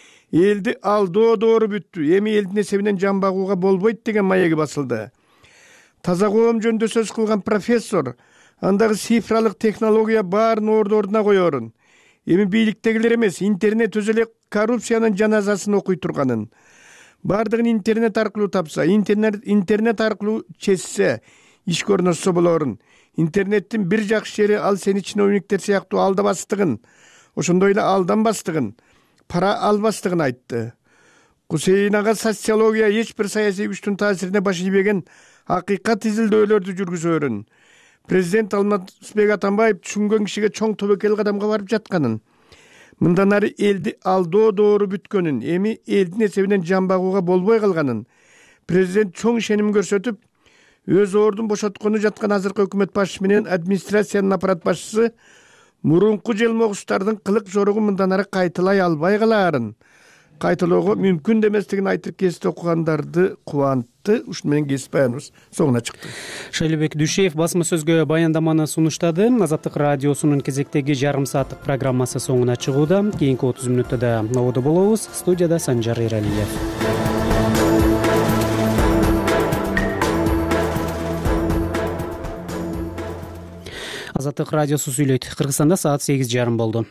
элди алдоо доору бүттү, эми элдин эсебинен жан багууга болбойт деген маеги басылды. Таза коом жөнүндө сөз кылган профессор андагы цифралык технология баарын ордоруна коерун, эми бийликтегилер эмес, интернет өзү эле коррупциянын жаназасын окуй турганын, бардыгын интернет аркылуу тапса, интернет интернет аркылуу чечсе, иш көрнөсө болорун. Интернеттин бир жакшы жери ал сени чиновниктер сыяктуу алдабастыгын, ошондой эле алданбастыгын, пара албастыгын айтты. Кусейин ага социология эч бир саясий күчтүн таасирине баш ийбеген акыйкат изилдөөлөрдү жүргүзөөрүн, президент Алмазбек Атамбаев түшүнгөн кишиге чоң тобокел кадамга барып жатканын, мындан ары элди алдоо доору бүткөнүн, эми элдин эсебинен жан багууга болбой калганын президент чоң ишеним көрсөтүп, өз ордун бошоткону жаткан азыркы өкмөт башчысы менен администрациянын аппарат башчысы мурунку желмогустардын кылык жоругу мындан ары кайталай албай калаарын, кайталоого мүмкүн эместигин айтып кесип окугандарды кубантты. Ушуну менен кесип баяныбыз соңуна чыкты. Шайлообек Дүйшеев басма сөзгө баяндаманы сунуштады. Азаттык радиосунун кезектеги жарым сааттык программасы соңуна чыгууда. Кийинки отуз мүнөттө да ободо болобуз. Студияда Санжар Эралиев. Азаттык радиосу сүйлөйт. Кыргызстанда саат сегиз жарым болду.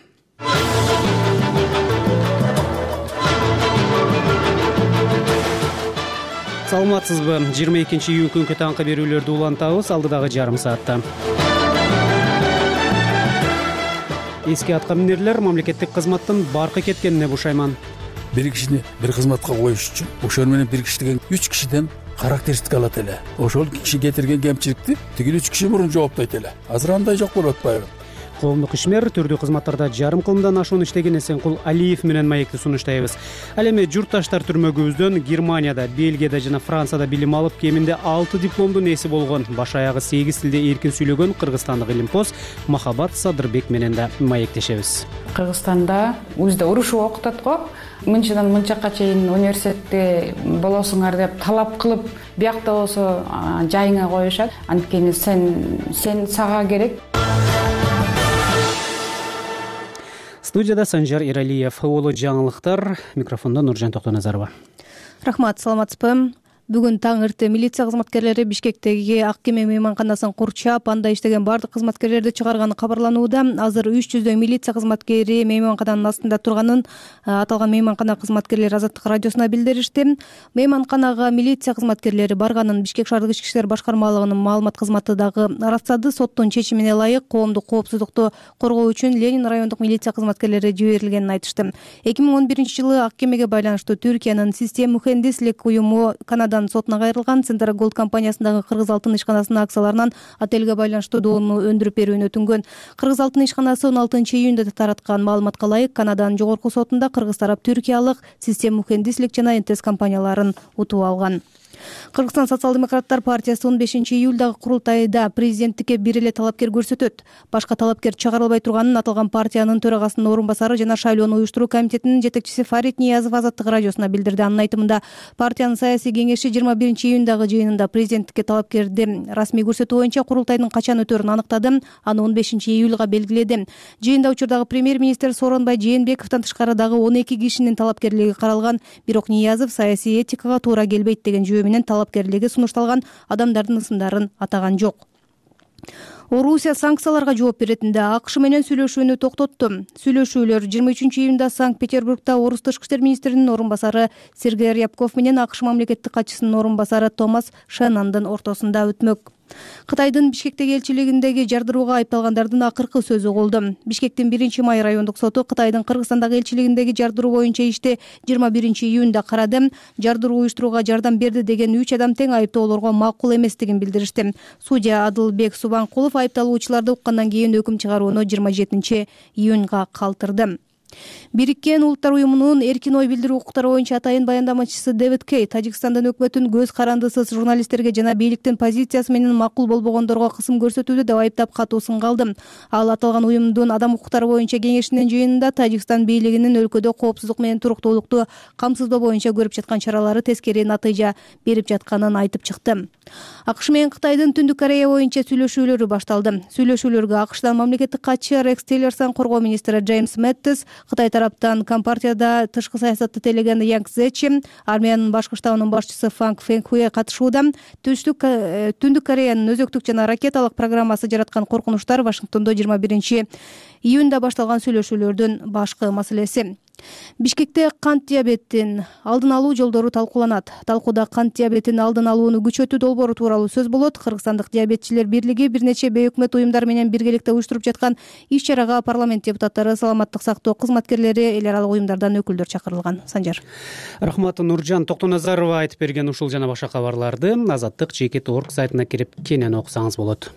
Саламатсызбы? жыйырма экинчи июнь күнкү таңкы берүүлөрдү улантабыз. Алдыдагы жарым саатта. Эски атка минерлер мамлекеттик кызматтын баркы кеткенине бушайман. Бир кишини бир кызматка коюш үчүн ошол менен бир киши деген үч кишиден характеристика алат эле. Ошол киши кетирген кемчиликти тигил үч киши мурун жооптойт эле. Азыр андай жок болуп атпайбы? Коомдук ишмер түрдүү кызматтарда жарым кылымдан ашуун иштеген Эсенкул Алиев менен маекти сунуштайбыз. Ал эми журтташтар түрмөгүбүздөн Германияда, Бельгияда жана Францияда билим алып, кеминде алты дипломдун ээси болгон, баш аягы сегиз тилде эркин сүйлөгөн кыргызстандык илимпоз Махабат Садырбек менен да маектешебиз. Кыргызстанда өзүдө урушуп окутат го. Мынчадан мынчакка чейин университетте болосуңар деп талап кылып, биякта болсо жайыңа коюшат. Анткени сен сен сага керек. Студияда Санжар Эралиев. Улуу жаңылыктар. Микрофондо Нуржан Токтоназарова. Рахмат, саламатсызбы? Бүгүн таң эрте милиция кызматкерлери Бишкектеги ак кеме мейманканасын курчап, анда иштеген бардык кызматкерлерди чыгарганы кабарланууда. Азыр үч жүздөй милиция кызматкери мейманкананын астында турганын аталган мейманкана кызматкерлери Азаттык радиосуна билдиришти. Мейманканага милиция кызматкерлери барганын Бишкек шаардык ички иштер башкармалыгынын маалымат кызматы дагы ырастады. Соттун чечимине ылайык коомдук коопсуздукту коргоо үчүн Ленин райондук милиция кызматкерлери жиберилгенин айтышты. эки миң он биринчи жылы ак кемеге байланыштуу Түркиянын Систем мухендислик уюму Канада сотуна кайрылган Центра Голд компаниясындагы Кыргыз алтын ишканасынын акцияларынан отелге байланыштуу доону өндүрүп берүүнү өтүнгөн. Кыргыз алтын ишканасы он алтынчы июнда тараткан маалыматка ылайык Канаданын жогорку сотунда кыргыз тарап түркиялык Систем мухендислик жана Энтес компанияларын утуп алган. Кыргызстан социал-демократтар партиясы он бешинчи июлдагы курултайда президенттикке бир эле талапкер көрсөтөт. Башка талапкер чыгарылбай турганын аталган партиянын төрагасынын орун басары жана шайлоону уюштуруу комитетинин жетекчиси Фарид Ниязов Азаттык радиосуна билдирди. Анын айтымында, партиянын саясий кеңеши жыйырма биринчи июндагы жыйынында президенттикке талапкерди расмий көрсөтүү боюнча курултайдын качан өтөрүн аныктады. Аны он бешинчи июлга белгиледи. Жыйында учурдагы премьер-министр Сооронбай Жээнбековдон тышкары дагы он эки кишинин талапкерлиги каралган. Бирок Ниязов саясий этикага туура келбейт деген жүйө менен талапкерлиги сунушталган адамдардын ысымдарын атаган жок. Орусия санкцияларга жооп беретинде АКШ менен сүйлөшүүнү токтотту. Сүйлөшүүлөр жыйырма үчүнчү июнда Санкт-Петербургда Орус тышкы иштер министринин орун басары Сергей Рябков менен АКШ мамлекеттик катчысынын орун басары Томас Шеннондун ортосунда өтмөк. Кытайдын Бишкектеги элчилигиндеги жардырууга айыпталгандардын акыркы сөзү болду. Бишкектин биринчи май райондук соту Кытайдын Кыргызстандагы элчилигиндеги жардыруу боюнча ишти жыйырма биринчи июнда карады. Жардыруу уюштурууга жардам берди деген үч адам тең айыптоолорго макул эместигин билдиришти. Судья Адылбек Субанкулов айыпталуучуларды уккандан кийин өкүм чыгарууну жыйырма жетинчи июнга калтырды. Бириккен Улуттар уюмунун эркин ой билдирүү укуктары боюнча атайын баяндамачысы Дэвид Кей Тажикстандын өкмөтүн көз карандысыз журналисттерге жана бийликтин позициясы менен макул болбогондорго кысым көрсөтүүдө деп айыптап катуу сынга алды. Ал аталган уюмдун адам укуктары боюнча кеңешинин жыйынында Тажикстан бийлигинин өлкөдө коопсуздук менен туруктуулукту камсыздоо боюнча көрүп жаткан чаралары тескери натыйжа берип жатканын айтып чыкты. АКШ менен Кытайдын Түндүк Корея боюнча сүйлөшүүлөрү башталды. Сүйлөшүүлөргө АКШтан мамлекеттик катчы Рекс Тиллерсон, коргоо министри Джеймс Мэттис, Кытай тараптан Компартияда тышкы саясатты тейлеген Янг Зечи, армиянын башкы штабынын башчысы Фанг Фэнхуэ катышууда. Түндүк Кореянын өзөктүк жана ракеталык программасы жараткан коркунучтар Вашингтондо жыйырма биринчи июнда башталган сүйлөшүүлөрдүн башкы маселеси. Бишкекте кант диабетин алдын алуу жолдору талкууланат. Талкууда кант диабетин алдын алууну күчөтүү долбоору тууралуу сөз болот. Кыргызстандык диабетчилер бирлиги бир нече бейөкмөт уюмдар менен биргеликте уюштуруп жаткан иш-чарага парламент депутаттары, саламаттык сактоо кызматкерлери, эл аралык уюмдардан өкүлдөр чакырылган. Санжар. Рахмат. Нуржан Токтоназарова айтып берген ушул жана башка кабарларды Азаттык жеке орг сайтына кирип кенен окусаңыз болот.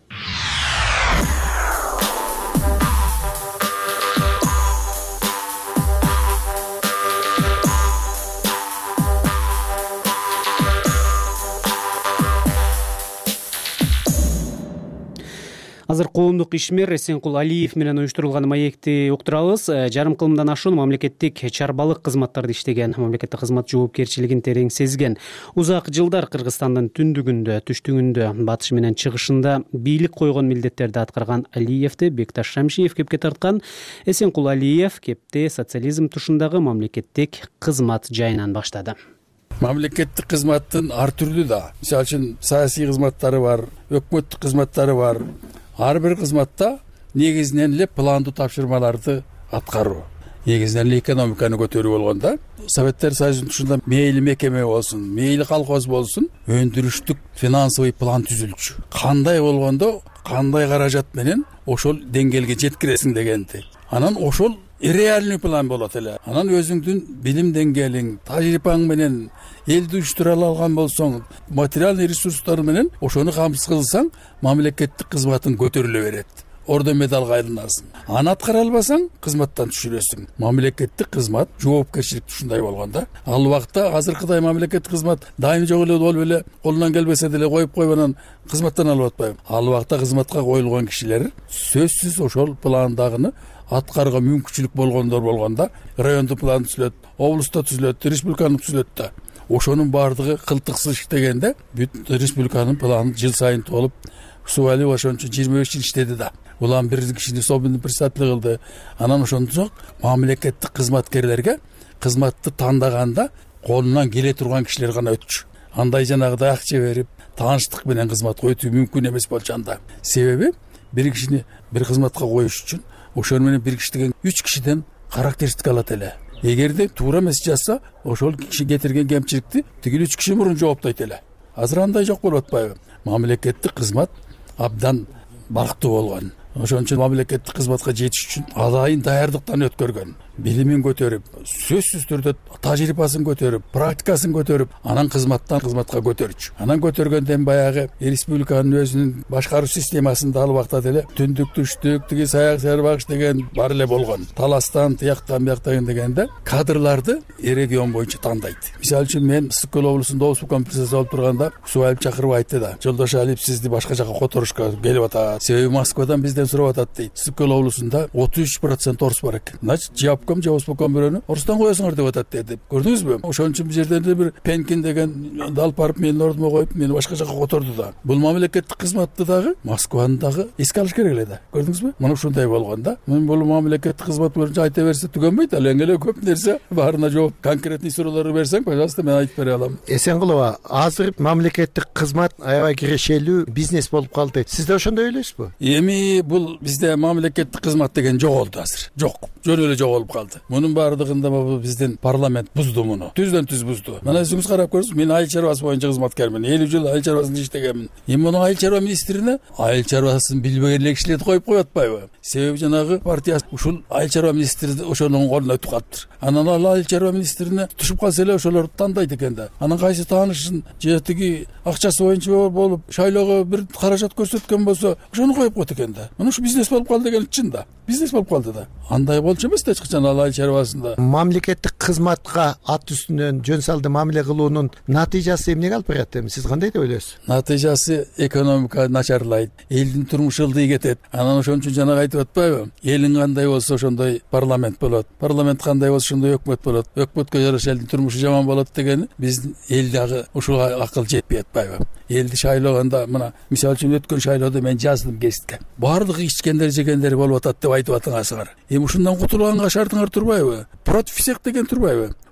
Азыр коомдук ишмер Эсенкул Алиев менен уюштурулган маекти уктурабыз. Жарым кылымдан ашуун мамлекеттик чарбалык кызматтарды иштеген, мамлекеттик кызмат жоопкерчилигин терең сезген. Узак жылдар Кыргызстандын түндүгүндө, түштүгүндө, батышы менен чыгышында бийлик койгон милдеттерди аткарган Алиевди Бекташ Шамшиев кепке тарткан. Эсенкул Алиев кепте социализм тушундагы мамлекеттик кызмат жайынан баштады. Мамлекеттик кызматтын ар түрдүү да. Мисалы үчүн саясий кызматтары бар, өкмөттүк кызматтары бар. Ар бир кызматта негизинен эле пландуу тапшырмаларды аткаруу, негизинен эле экономиканы көтөрүү болгондо, Советтер Союзунун тушунда мейли мекеме болсун, мейли колхоз болсун, өндүрүштүк финансовый план түзүлчү. Кандай болгондо, кандай каражат менен ошол деңгээлге жеткиресиң дегенди. Анан ошол реальный план болот эле. Анан өзүңдүн билим деңгээлиң, тажрыйбаң менен элди уюштура алган болсоң, материалдык ресурстар менен ошону камсыз кылсаң, мамлекеттик кызматың көтөрүлө берет. Ордо медалга айланасың. Аны аткара албасаң, кызматтан түшүрөсүң. Мамлекеттик кызмат жоопкерчилик ушундай болгондо, ал убакта азыркыдай мамлекеттик кызмат дайым жок эле болуп эле колунан келбесе деле коюп коюп анан кызматтан алып атпайбы. Ал убакта кызматка коюлган кишилер сөзсүз ошол пландагыны аткарууга мүмкүнчүлүк болгондор болгондо, райондук план түзүлөт, облуста түзүлөт, республиканын түзүлөт да. Ошонун бардыгы кылтыксыз иштегенде бүт республиканын планы жыл сайын толуп, Субалиев ошон үчүн жыйырма беш жыл иштеди да. Улам бир кишини особенный председатель кылды. Анан ошондо мамлекеттик кызматкерлерге кызматты тандаганда колунан келе турган кишилер гана өтчү. Андай жанагыдай акча берип, тааныштык менен кызматка өтүү мүмкүн эмес болчу анда. Себеби бир кишини бир кызматка коюш үчүн ошол менен бир киштеген үч кишиден характеристика алат эле. Эгерде туура эмес жазса, ошол киши кетирген кемчиликти тигил үч киши мурун жооптойт эле. Азыр андай жок болуп атпайбы? Мамлекеттик кызмат абдан барктуу болгон. Ошон үчүн мамлекеттик кызматка жетиш үчүн адайын даярдыктан өткөргөн, билимин көтөрүп, сөзсүз түрдө тажрыйбасын көтөрүп, практикасын көтөрүп, анан кызматтан кызматка көтөрчү. Анан көтөргөндөн баягы республиканын өзүнүн башкаруу системасында ал убакта деле түндүк түштүк, тиги саяк сарбагыш деген бар эле болгон. Таластан, тияктан, бияктан дегенде кадрларды регион боюнча тандайт. Мисалы үчүн мен Ысык-Көл облусунда облустук председатель болуп турганда Субалиев чакырып айтты да, Жолдош Алиев сизди башка жака которушка келип атат. Себеби Москвадан бизден сурап атат дейт. Ысык-Көл облусунда отуз үч процент орус бар экен. Значит, жапком же оспоком бирөөнү орустан коесуңар деп атат деди. Көрдүңүзбү? Ошон үчүн бул жерден эле бир Пенкин деген алып барып менин ордума коюп, мени башка жака которду да. Бул мамлекеттик кызматты дагы Москваны дагы эске алыш керек эле да. Көрдүңүзбү? Мына ушундай болгондо, мен бул мамлекеттик кызмат боюнча айта берсе түгөнбөйт, ал эле көп нерсе баарына жооп, конкретный суроолорду берсең, пожалуйста, мен айтып бере алам. Эсенкулова, азыр мамлекеттик кызмат аябай кирешелүү бизнес болуп калды. Сиз да ошондой ойлойсузбу? Эми бул бизде мамлекеттик кызмат деген жоголду азыр. Жок, жөн эле жоголуп калды. Мунун баардыгында биздин парламент бузду муну. Түздөн түз бузду. Мына өзүңүз карап көрүңүз, мен айыл чарбасы боюнча кызматкермин. элүү жыл айыл чарбасында иштегенмин. Эми муну айыл чарба министрине айыл чарбасын билбеген эле кишилерди коюп коюп атпайбы? Себеби жанагы партия ушул айыл чарба министри ошонун колуна өтүп калыптыр. Анан ал айыл чарба министрине түшүп калса эле ошолорду тандайт экен да. Анан кайсы таанышын же тиги акчасы боюнча болуп шайлоого бир каражат көрсөткөн болсо, ошону коюп койт экен да. Мына ушу бизнес болуп калды деген чын да. Бизнес болуп калды да. Андай болчу эмес да эч качан ал айыл чарбасында. Мамлекеттик кызматка ат үстүнөн жөн салды мамиле кылуунун натыйжасы эмнеге алып барат эми? Сиз кандай деп ойлойсуз? Натыйжасы экономика начарлайт, элдин турмушу ылдый кетет. Анан ошон үчүн жанагы айтып атпайбы? Элиң кандай болсо ошондой парламент болот. Парламент кандай болсо ошондой өкмөт болот. Өкмөткө жараша элдин турмушу жаман болот деген биздин эл дагы ушул акыл жетпей атпайбы? Элди шайлогондо мына мисалы үчүн өткөн шайлоодо мен жаздым гезитке. Бардыгы ичкендер жегендер болуп атат деп айтып атыңарсыңар. Эми ушундан кутулганга шартыңар турбайбы? Против всех деген турбайбы?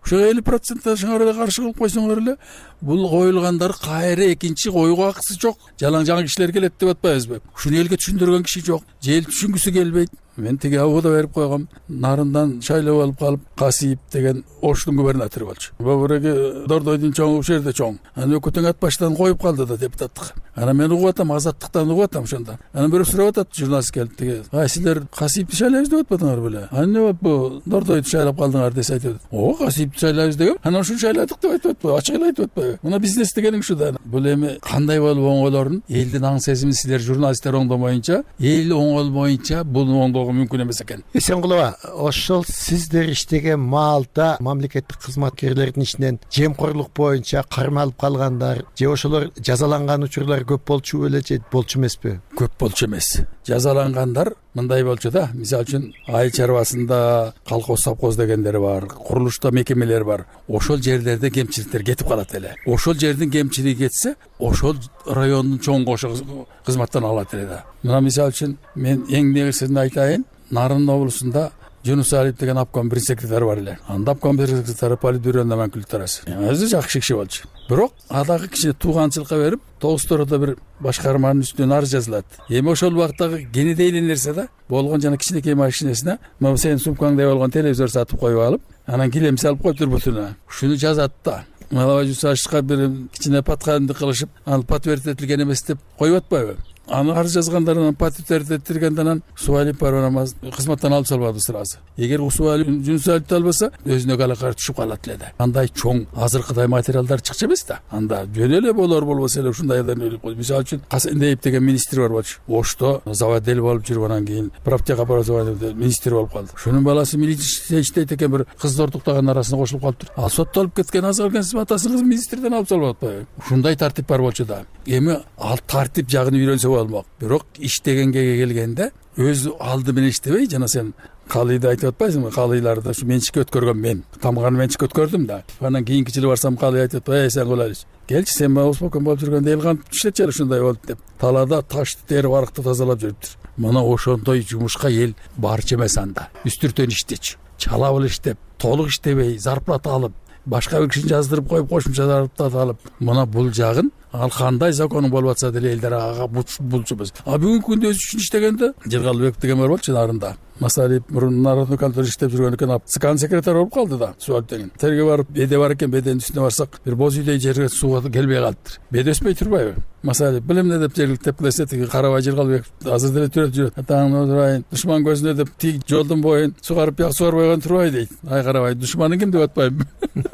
ошо элүү процентташыңар эле каршы кылып койсоңор эле бул коюлгандар кайра экинчи коюуга акысы жок, жалаң жаңы кишилер келет деп атпайбызбы? Ушуну элге түшүндүргөн киши жок, же эл түшүнгүсү келбейт. Мен тиги абода берип койгом, нарындан шайлап алып калып, Касиев деген Оштун губернатору болчу. Бабыреги Дордойдун чоңу ушул жерде чоң. Анан өкөтөң ат баштан коюп калды да депутаттыкка. Анан мен угуп атам, азаттыктан угуп атам ошондо. Анан бирөө сурап атат, журналист келип тиги, "Ай, силер Касиевди шайлайбыз деп атпадыңар беле? Анан эмне болуп бу Дордойду шайлап калдыңар?" десе айтат. "О, Касиевди шайлайбыз дегем, анан ушуну шайладык" деп айтып атпайбы? Ачык эле айтып атпайбы? Мына бизнес дегениң ушу да. Бул эми кандай болуп оңолорун элдин аң сезимин силер журналисттер оңдомоюнча, эл оңолмоюнча бул оңдоого мүмкүн эмес экен. Эсенкулова, ошол сиздер иштеген маалда мамлекеттик кызматкерлердин ичинен жемкорлук боюнча кармалып калгандар же ошолор жазаланган учурлар көп болчу беле же болчу эмеспи? Көп болчу эмес. Жазалангандар мындай болчу да. Мисалы үчүн айыл чарбасында колхоз совхоз дегендер бар, курулушта мекемелер бар. Ошол жерлерде кемчиликтер кетип калат эле. Ошол жердин кемчилиги кетсе, ошол райондун чоң кошо кызматтан алат эле да. Мына мисалы үчүн мен эң негизин айтайын. Нарын облусунда Жунус Алиев деген обком биринчи секретары бар эле. Анда обком биринчи секретары Политбюронун өкүлдөрү. Өзү жакшы киши болчу. Бирок адагы киши тууганчылыкка берип, Тоостороодо бир башкарманын үстүнөн арыз жазылат. Эми ошол убактагы кенедейле нерсе да болгон жана кичинекей машинесине, "Мына сенин сумкаңдай болгон телевизор сатып коюп алып, анан килем салып коюптур бутуна." Ушуну жазат да. Малабай Жусашка бир кичине патканды кылышып, ал подтверждетилген эмес деп коюп атпайбы? Аны арыз жазгандарынан подтверждеттиргенден Суали паронамаз кызматтан алып салбады сразу. Эгер Суали Жунусалипти албаса, өзүнө калакар түшүп калат эле да. Андай чоң азыркыдай материалдар чыкчу эмес да. Анда жөн эле болор болбосо эле ушундай адам өлүп койду. Мисалы үчүн Касендеев деген министр бар болчу. Ошто заводел болуп жүрүп анан кийин профтехобразование министр болуп калды. Ушунун баласы милицияда иштейт экен, бир кызды ортуктаган арасына кошулуп калыптыр. Ал соттолуп кеткен азыр келген атасынын кызын министрден алып салып атпайбы? Ушундай тартип бар болчу да. Эми ал тартип жагын үйрөнсө болмок. Бирок иштегенге келгенде өзү алды менен иштебей, жана сен калыйды айтып атпайсыңбы? Калыйларды ушу менчикке өткөргөн мен. Тамганы менчикке өткөрдүм да. Анан кийинки жылы барсам калый айтып атпайбы? "Эй, сен кулайлычы. Келчи, сен мага успокон болуп жүргөндө эл кантип иштечели ушундай болуп" деп. Талаада ташты терип арыкты тазалап жүрүптүр. Мына ошондой жумушка эл барчу эмес анда. Үстүртөн иштечи. Чалап эле иштеп, толук иштебей, зарплата алып, башка бир кишини жаздырып коюп, кошумча зарплата алып, мына бул жагын ал кандай закону болуп атса деле элдер ага булчубуз. А бүгүнкү күндө өзү үчүн иштегенде Жыргалбек деген бар болчу нарында. Масалиев мурун народный контроль иштеп жүргөн экен, ЦКнын секретары болуп калды да. Суал деген. Терге барып, беде бар экен, беденин үстүнө барсак, бир боз үйдөй жерге сууга келбей калыптыр. Беде өспөй турбайбы? Масалиев билем эмне деп жергиликтеп тепкилесе, тиги Карабай Жыргалбек азыр деле түрөп жүрөт. Атаңын отурайын, душман көзүнө деп тиг жолдун боюн сугарып бияк сугарбайган турбай дейт. Ай Карабай, душманың ким деп атпайбы?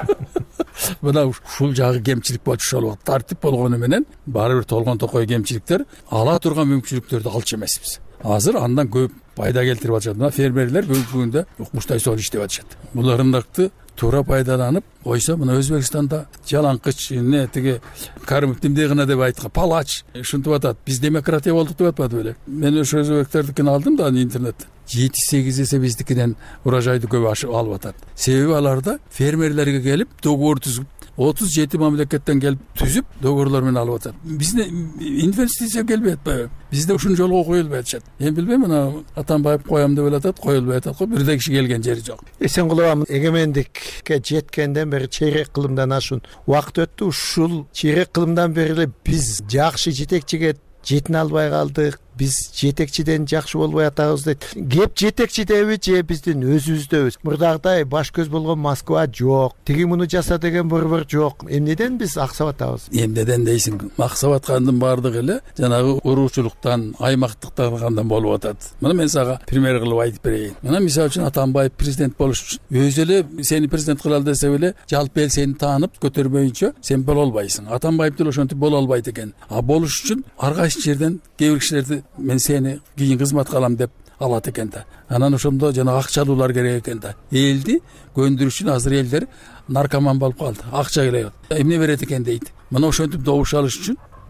Мына ушул жагы кемчилик болчу ошол убакта. Тартип болгону менен баары бир толгон токой кемчиликтер ала турган мүмкүнчүлүктөрдү алчу эмеспиз. Азыр андан көп пайда келтирип атышат. Мына фермерлер бүгүнкү күндө укмуштай сол иштеп атышат. Бул ырымдыкты туура пайдаланып койсо, мына Өзбекстанда жалаңкыч не тиги Карымов тимдей гана деп айткан палач ушинтип атат. Биз демократия болдук деп атпады беле? Мен ошо өзбектердикин алдым да интернеттен. жети сегиз эсе биздикинен урожайды көп ашып алып атат. Себеби аларда фермерлерге келип договор түзүп, отуз жети мамлекеттен келип түзүп договорлор менен алып атат. Бизде инвестиция келбей атпайбы? Бизде ушул жолго коюлбай атышат. Мен билбейм, мына Атамбаев коям деп атат, коюлбай атат го. Бирде киши келген жери жок. Эсенкулова, эгемендикке жеткенден бери чейрек кылымдан ашуун убакыт өттү. Ушул чейрек кылымдан бери эле биз жакшы жетекчиге жетине албай калдык. Биз жетекчиден жакшы болбой атабыз дейт. Кеп жетекчидеби же биздин өзүбүздөбүз? Мурдагыдай баш көз болгон Москва жок. Тиги муну жаса деген борбор жок. Эмнеден биз аксап атабыз? Эмнеден дейсиң? Аксап аткандын баардыгы эле жанагы уруучулуктан, аймактыктан болуп атат. Мына мен сага пример кылып айтып берейин. Мына мисалы үчүн Атамбаев президент болуш үчүн өзү эле сени президент кылалы десе эле жалпы эл сени таанып көтөрбөйүнчө сен боло албайсың. Атамбаев деле ошентип боло албайт экен. А болуш үчүн ар кайсы жерден кээ бир кишилерди мен сени кийин кызматка алам деп алат экен да. Анан ошондо жана акчалуулар керек экен да. Элди көндүрүш үчүн азыр элдер наркоман болуп калды. Акча керек. Эмне берет экен дейт. Мына ошентип добуш алыш үчүн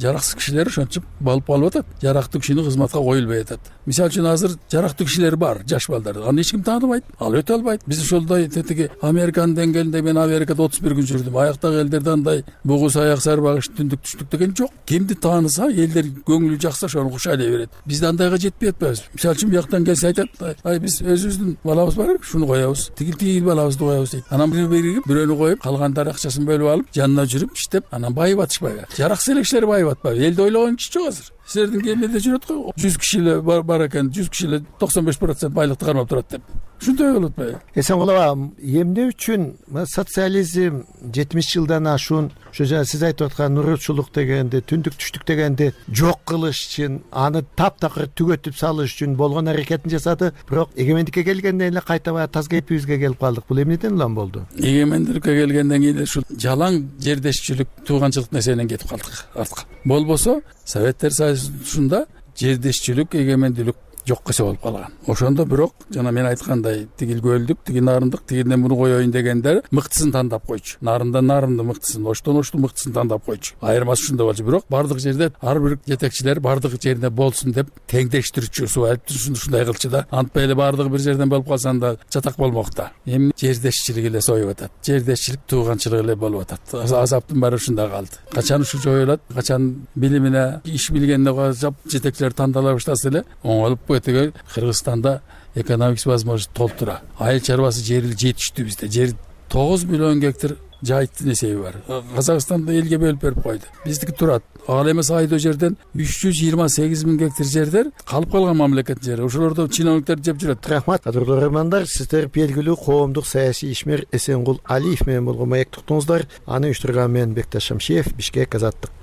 жараксыз кишилер ошентип болуп калып атат. Жарактуу кишини кызматка коюлбай атат. Мисалы үчүн азыр жарактуу кишилер бар, жаш балдар. Аны эч ким тааныбайт, ал өтө албайт. Биз ошолдой тетиги Американын деңгээлинде, мен Америкада отуз бир күн жүрдүм. Аяктагы элдерде андай бугус аяк сарбагыш түндүк түштүк деген жок. Кимди тааныса, элдер көңүлү жакса ошону кушайлай берет. Бизде андайга жетпей атпайбыз. Мисалы үчүн бияктан келсе айтат, ай биз өзүбүздүн балабыз бар, шуну коебуз. Тигил тигил балабызды коебуз дейт. Анан бири биригип, бирөөнү коюп, калгандары акчасын бөлүп алып, жанына жүрүп иштеп, анан байып атышпайбы? Жараксыз эле кишилер байып атпайбы? Элди ойлогон киши жок азыр. Силердин кемеде жүрөт го, жүз киши эле бар экен, жүз киши эле токсон беш процент байлыкты кармап турат деп. Ушундай болуп атпайбы? Эсенкулова, эмне үчүн социализм жетимиш жылдан ашуун, ошо жана сиз айтып аткан нурчулук дегенди, түндүк түштүк дегенди жок кылыш үчүн, аны таптакыр түгөтүп салыш үчүн болгон аракетин жасады, бирок эгемендикке келгенден эле кайта баягы таз кейпибизге келип калдык. Бул эмнеден улам болду? Эгемендикке келгенден кийин ушул жалаң жердешчилик, тууганчылык нерседен кетип калдык артка. Болбосо Советтер Союзунда жердешчилик, эгемендүүлүк жокко болуп калган. Ошондо бирок жана мен айткандай, тигил көлдүк, тигил нарындык, тигилден муну коеюн дегендер мыктысын тандап койчу. Нарындан нарынды мыктысын, оштон ошту мыктысын тандап койчу. Айырмасы ушунда болчу. Бирок бардык жерде ар бир жетекчилер бардык жерде болсун деп теңдештирүүчү суалып ушундай кылчу да. Антпай эле бардыгы бир жерден болуп калсаң да чатак болмок да. Эми жердешчилик эле союп атат. Жердешчилик, тууганчылык эле болуп атат. Азаптын баары ушунда калды. Качан ушу жоюлат, качан билимине, иш билгенине карап жетекчилер тандала баштаса эле оңолуп этиге Кыргызстанда экономик возможность толтура. Айыл чарбасы жери жетиштүү бизде. Жер тогуз миллион гектар жайыттын эсеби бар. Казакстанда элге бөлүп берип койду. Биздики турат. Ал эмес айдоо жерден үч жүз жыйырма сегиз миң гектар жердер калып калган мамлекеттин жери. Ошолордо чиновниктер жеп жүрөт. Рахмат. Кадырлуу көрөрмандар, сиздер белгилүү коомдук саясий ишмер Эсенкул Алиев менен болгон маек туктуңуздар. Аны уюштурган мен Бекташ Шамшиев, Бишкек, Азаттык.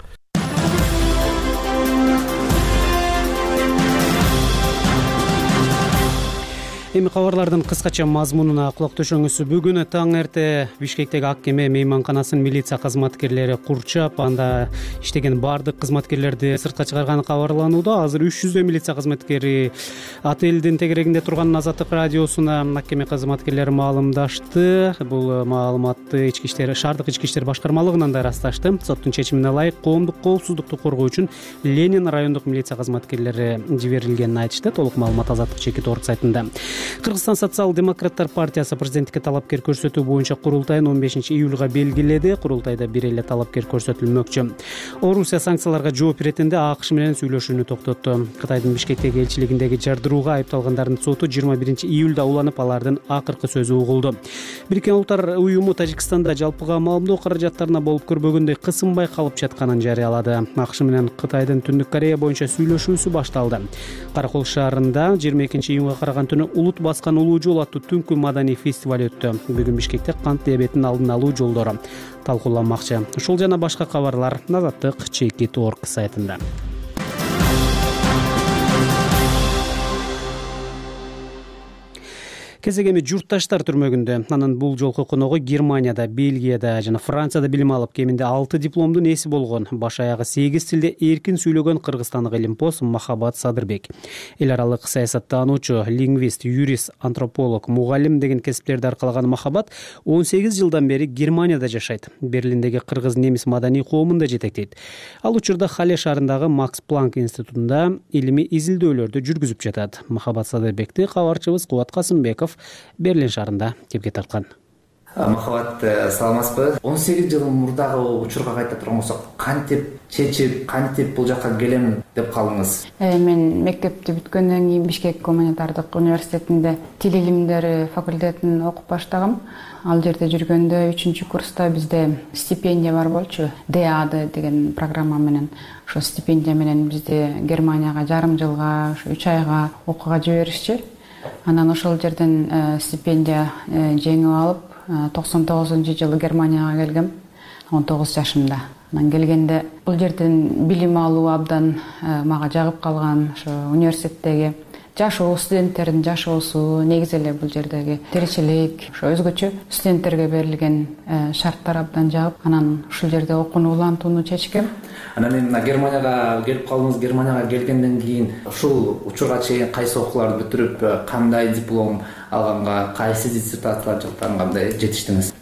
Эми кабарлардын кыскача мазмунуна кулак төшөңүз. Бүгүн таң эрте Бишкектеги ак кеме мейманканасын милиция кызматкерлери курчап, анда иштеген бардык кызматкерлерди сыртка чыгарганы кабарланууда. Азыр үч жүздөй милиция кызматкери отелдин тегерегинде турган Азаттык радиосуна ак кеме кызматкерлери маалымдашты. Бул маалыматты ички иштер шаардык ички иштер башкармалыгынан да ырасташты. Соттун чечимине ылайык коомдук коопсуздукту коргоо үчүн Ленин райондук милиция кызматкерлери жиберилгенин айтышты. Толук маалымат Азаттык чекит орг сайтында. Кыргызстан социал-демократтар партиясы президенттикке талапкер көрсөтүү боюнча курултайын он бешинчи июлга белгиледи. Курултайда бир эле талапкер көрсөтүлмөкчү. Орусия санкцияларга жооп иретинде АКШ менен сүйлөшүүнү токтотту. Кытайдын Бишкектеги элчилигиндеги жардырууга айыпталгандардын соту жыйырма биринчи июлда уланып, алардын акыркы сөзү угулду. Бириккен Улуттар уюму Тажикстанда жалпыга маалымдоо каражаттарына болуп көрбөгөндөй кысынбай калып жатканын жарыялады. АКШ менен Кытайдын Түндүк Корея боюнча сүйлөшүүсү башталды. Каракол шаарында жыйырма экинчи июнга караган түнү улут баскан улуу жол аттуу түнкү маданий фестиваль өттү. Бүгүн Бишкекте кант диабетин алдын алуу жолдору талкууланмакчы. Ушул жана башка кабарлар Азаттык чекит орг сайтында. Кезегеми журтташтар түрмөгүндө. Анын бул жолку коногу Германияда, Бельгияда жана Францияда билим алып, кеминде алты дипломдун ээси болгон, баш аягы сегиз тилде эркин сүйлөгөн кыргызстандык илимпоз Махабат Садырбек. Эл аралык саясаттануучу, лингвист, юрист, антрополог, мугалим деген кесиптерди аркалаган Махабат он сегиз жылдан бери Германияда жашайт. Берлиндеги кыргыз-немис маданий коомун да жетектейт. Ал учурда Хале шаарындагы Макс Планк институтунда илимий изилдөөлөрдү жүргүзүп жатат. Махабат Садырбекти кабарчыбыз Кубат Касымбеков Берлин шаарында кепке тарткан. Махабат, саламатсызбы? он сегиз жыл мурдагы учурга кайта турган болсок, кантип чечип, кантип бул жакка келем деп калдыңыз? Мен мектепти бүткөндөн кийин Бишкек гуманитардык университетинде тил илимдери факультетин окуп баштагам. Ал жерде жүргөндө үчүнчү курста бизде стипендия бар болчу. ди а ди деген программа менен. Ошо стипендия менен бизди Германияга жарым жылга, үч айга окууга жиберишчи. Анан ошол жерден стипендия жеңип алып, токсон тогузунчу жылы Германияга келгем, он тогуз жашымда. Анан келгенде бул жерден билим алуу абдан мага жагып калган. Ошо университеттеги жашоо, студенттердин жашоосу, негизи эле бул жердеги тиричилик, ошо өзгөчө студенттерге берилген шарттар абдан жагып, анан ушул жерде окууну улантууну чечкем. Анан эми Германияга келип калдыңыз. Германияга келгенден кийин ушул учурга чейин кайсы окууларды бүтүрүп, кандай диплом алганга, кайсы диссертациялар жактан кандай жетиштиңиз?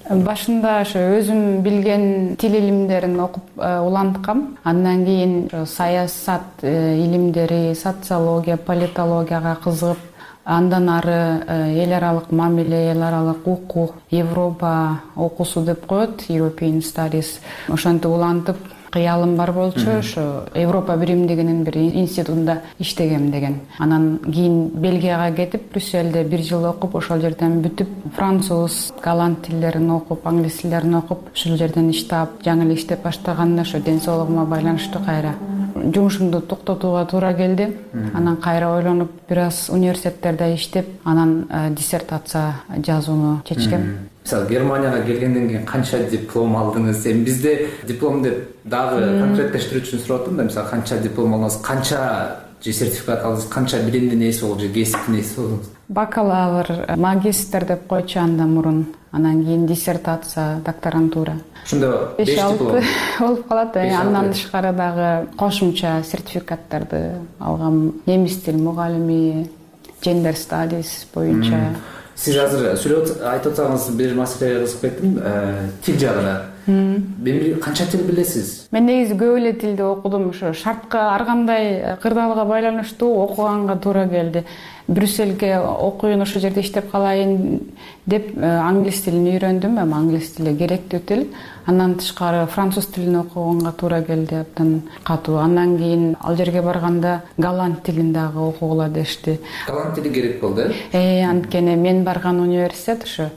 башында ошо өзүм билген тил илимдерин окуп уланткам. Андан кийин саясат илимдери, социология, политологияга кызыгып, андан ары эл аралык мамиле, эл аралык укук, Европа окуусу деп коет, European Studies. Ошентип улантып кыялым бар болчу, ошо Европа биримдигинин бир институтунда иштегем деген. Анан кийин Бельгияга кетип, Брюссельде бир жыл окуп, ошол жерден бүтүп, француз, голланд тилдерин окуп, англис тилдерин окуп, ошол жерден иш таап, жаңы эле иштеп баштаганда ошо ден соолугума байланыштуу кайра жумушумду токтотууга туура келди. Анан кайра ойлонуп, бир аз университеттерде иштеп, анан диссертация жазууну чечкем. Мисалы Германияга келгенден кийин канча диплом алдыңыз? Эми бизде диплом деп дагы конкреттештирүү үчүн сурап атам да, мисалы канча диплом алдыңыз, канча же сертификат алдыңыз, канча билимдин ээси болдуңуз же кесиптин ээси болдуңуз? Бакалавр, магистр деп койчу андан мурун, анан кийин диссертация, докторантура. Ошондо беш диплом болуп калат. Андан тышкары дагы кошумча сертификаттарды алгам. Немис тил мугалими, gender studies боюнча. Сиз азыр сүйлөп айтып атсаңыз бир маселеге кызыгып кеттим, тил жагына. Мен канча тил билесиз? Мен негизи көп эле тилди окудум. Ошо шартка ар кандай кырдаалга байланыштуу окуганга туура келди. Брюссельге окуйын, ошол жерде иштеп калайын деп англис тилин үйрөндүм. Эми англис тили керектүү тил. Андан тышкары француз тилин окуганга туура келди абдан катуу. Андан кийин ал жерге барганда голланд тилин дагы окугула дешти. Голланд тили керек болду, э? Э, анткени мен барган университет ошо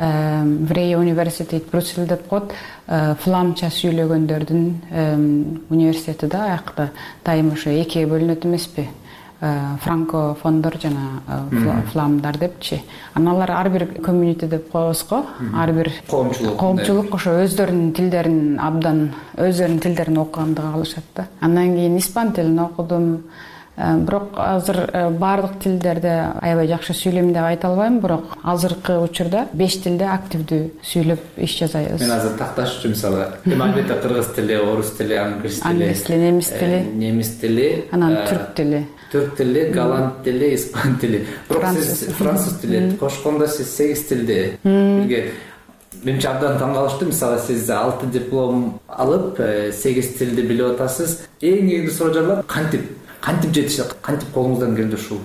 Vrije университет Брюссель деп коет, фламча сүйлөгөндөрдүн университети да, аякта дайым ошо экиге бөлүнөт эмеспи? Франкофондор жана фламдар депчи. Аналар ар бир комьюнити деп коебуз го, ар бир коомчулук ошо өздөрүнүн тилдерин абдан, өздөрүнүн тилдерин окугандыгы калышат да. Андан кийин испан тилин окудум. Бирок азыр баардык тилдерде аябай жакшы сүйлөйм деп айта албайм, бирок азыркы учурда беш тилде активдүү сүйлөп иш жасайбыз. Мен азыр такташ үчүн мисалы, эми албетте кыргыз тили, орус тили, англис тили, англис тили, немис тили, немис тили, анан түрк тили. Түрк тили, голланд тили, испан тили. Бирок сиз француз тили кошкондо сиз сегиз тилди билген. Менимче абдан таң калыштым. Мисалы сиз алты диплом алып, сегиз тилди билип атасыз. Эң негизги суроо жана кантип кантип жетишет, кантип колуңуздан келди ушул?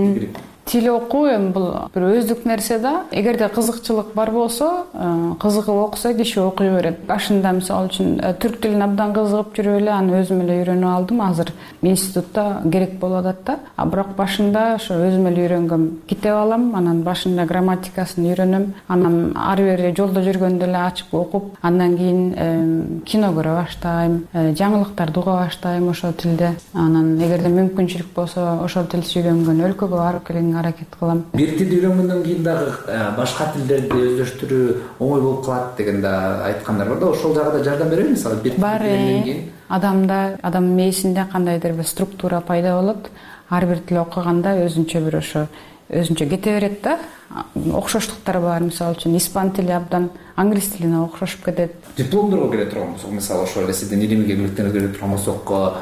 Тил окуу эми бул бир өздүк нерсе да. Эгерде кызыкчылык бар болсо, кызыгып окуса киши окуй берет. Башында мисалы үчүн түрк тилин абдан кызыгып жүрүп эле, аны өзүм эле үйрөнүп алдым. Азыр институтта керек болуп атат да. А бирок башында ошо өзүм эле үйрөнгөм. Китеп алам, анан башында грамматикасын үйрөнөм. Анан ар бир жолдо жүргөндө эле ачып окуп, андан кийин кино көрө баштайм, жаңылыктарды уга баштайм ошол тилде. Анан эгерде мүмкүнчүлүк болсо, ошол тил сүйлөнгөн өлкөгө барып келгенге аракет кылам. Бир тилди үйрөнгөндөн кийин дагы башка тилдерди өздөштүрүү оңой болуп калат деген да айткандар бар да. Ошол жагда жардам береби, мисалы бир тилди үйрөнгөндөн кийин? Адамда, адамдын мээсинде кандайдыр бир структура пайда болот. Ар бир тил окуганда өзүнчө бир ошо өзүнчө кете берет да. Окшоштуктар бар, мисалы үчүн испан тили абдан англис тилине окшошуп кетет. Дипломдорго келе турган болсок, мисалы ошол эле сиздин илимий кеңийликтериңизге келе турган болсок,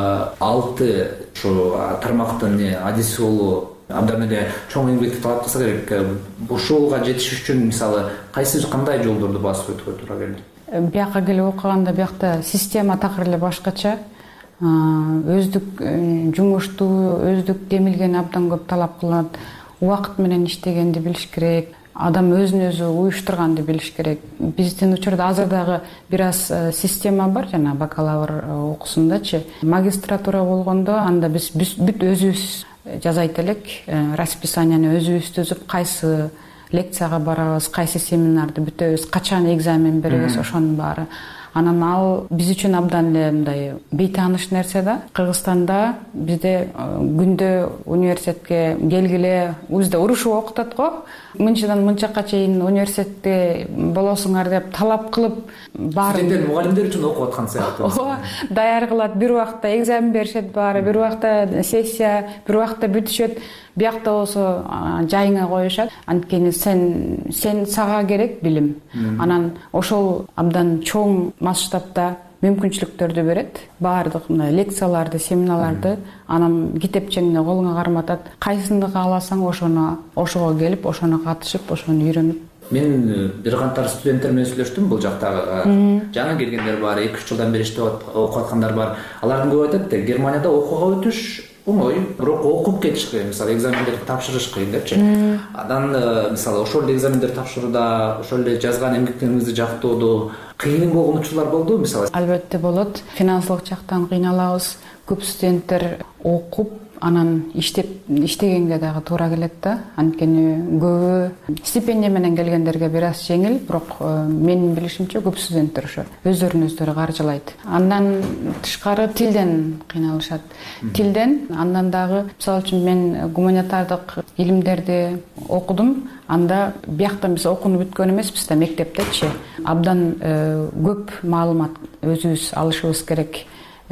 алты ушу тармактын адиси болуу абдан эле чоң эмгекти талап кылса керек. Ушулга жетиш үчүн мисалы кайсы кандай жолдорду басып өтүүгө туура келди? Бияка келип окуганда биякта система такыр эле башкача. Өздүк жумушту, өздүк демилгени абдан көп талап кылат. Убакыт менен иштегенди билиш керек. Адам өзүн өзү уюштурганды билиш керек. Биздин учурда азыр дагы бир аз система бар, жана бакалавр окуусундачы. Магистратура болгондо анда биз бүт өзүбүз жазайт элек, расписанияны өзүбүз түзүп, кайсы лекцияга барабыз, кайсы семинарды бүтөбүз, качан экзамен беребиз, ошонун баары. Анан ал биз үчүн абдан эле мындай бейтааныш нерсе да. Кыргызстанда бизде күндө университетке келгиле, бизде урушуп окутат го. Мынчадан мынчакка чейин университетте болосуңар деп талап кылып баарын студенттер мугалимдер үчүн окуп аткан сыяктуу. Ооба, даяр кылат. Бир убакта экзамен беришет баары, бир убакта сессия, бир убакта бүтүшөт. Биякта болсо жайыңа коюшат. Анткени сен сен сага керек билим. Анан ошол абдан чоң масштабта мүмкүнчүлүктөрдү берет. Баардык мына лекцияларды, семинарларды анан китепчеңди колуңа карматат. Кайсыны кааласаң ошону ошого келип, ошону катышып, ошону үйрөнүп мен бир кантар студенттер менен сүйлөштүм бул жактагы. Жаңы келгендер бар, эки үч жылдан бери иштеп окуп аткандар бар. Алардын көбү айтат да, Германияда окууга өтүш оңой, бирок окуп кетиш кыйын. Мисалы экзамендерди тапшырыш кыйын депчи. Андан мисалы ошол эле экзамендерди тапшырууда, ошол эле жазган эмгектериңизди жактоодо кыйын болгон учурлар болду мисалы? Албетте болот. Финансылык жактан кыйналабыз. Көп студенттер окуп анан иштеп иштегенге дагы туура келет да. Анткени көбү стипендия менен келгендерге бир аз жеңил, бирок менин билишимче көп студенттер ошо өздөрүн өздөрү каржылайт. Андан тышкары тилден кыйналышат. Тилден андан дагы мисалы үчүн мен гуманитардык илимдерди окудум. Анда биякта биз окууну бүткөн эмеспиз да, мектептечи. Абдан көп маалымат өзүбүз алышыбыз керек.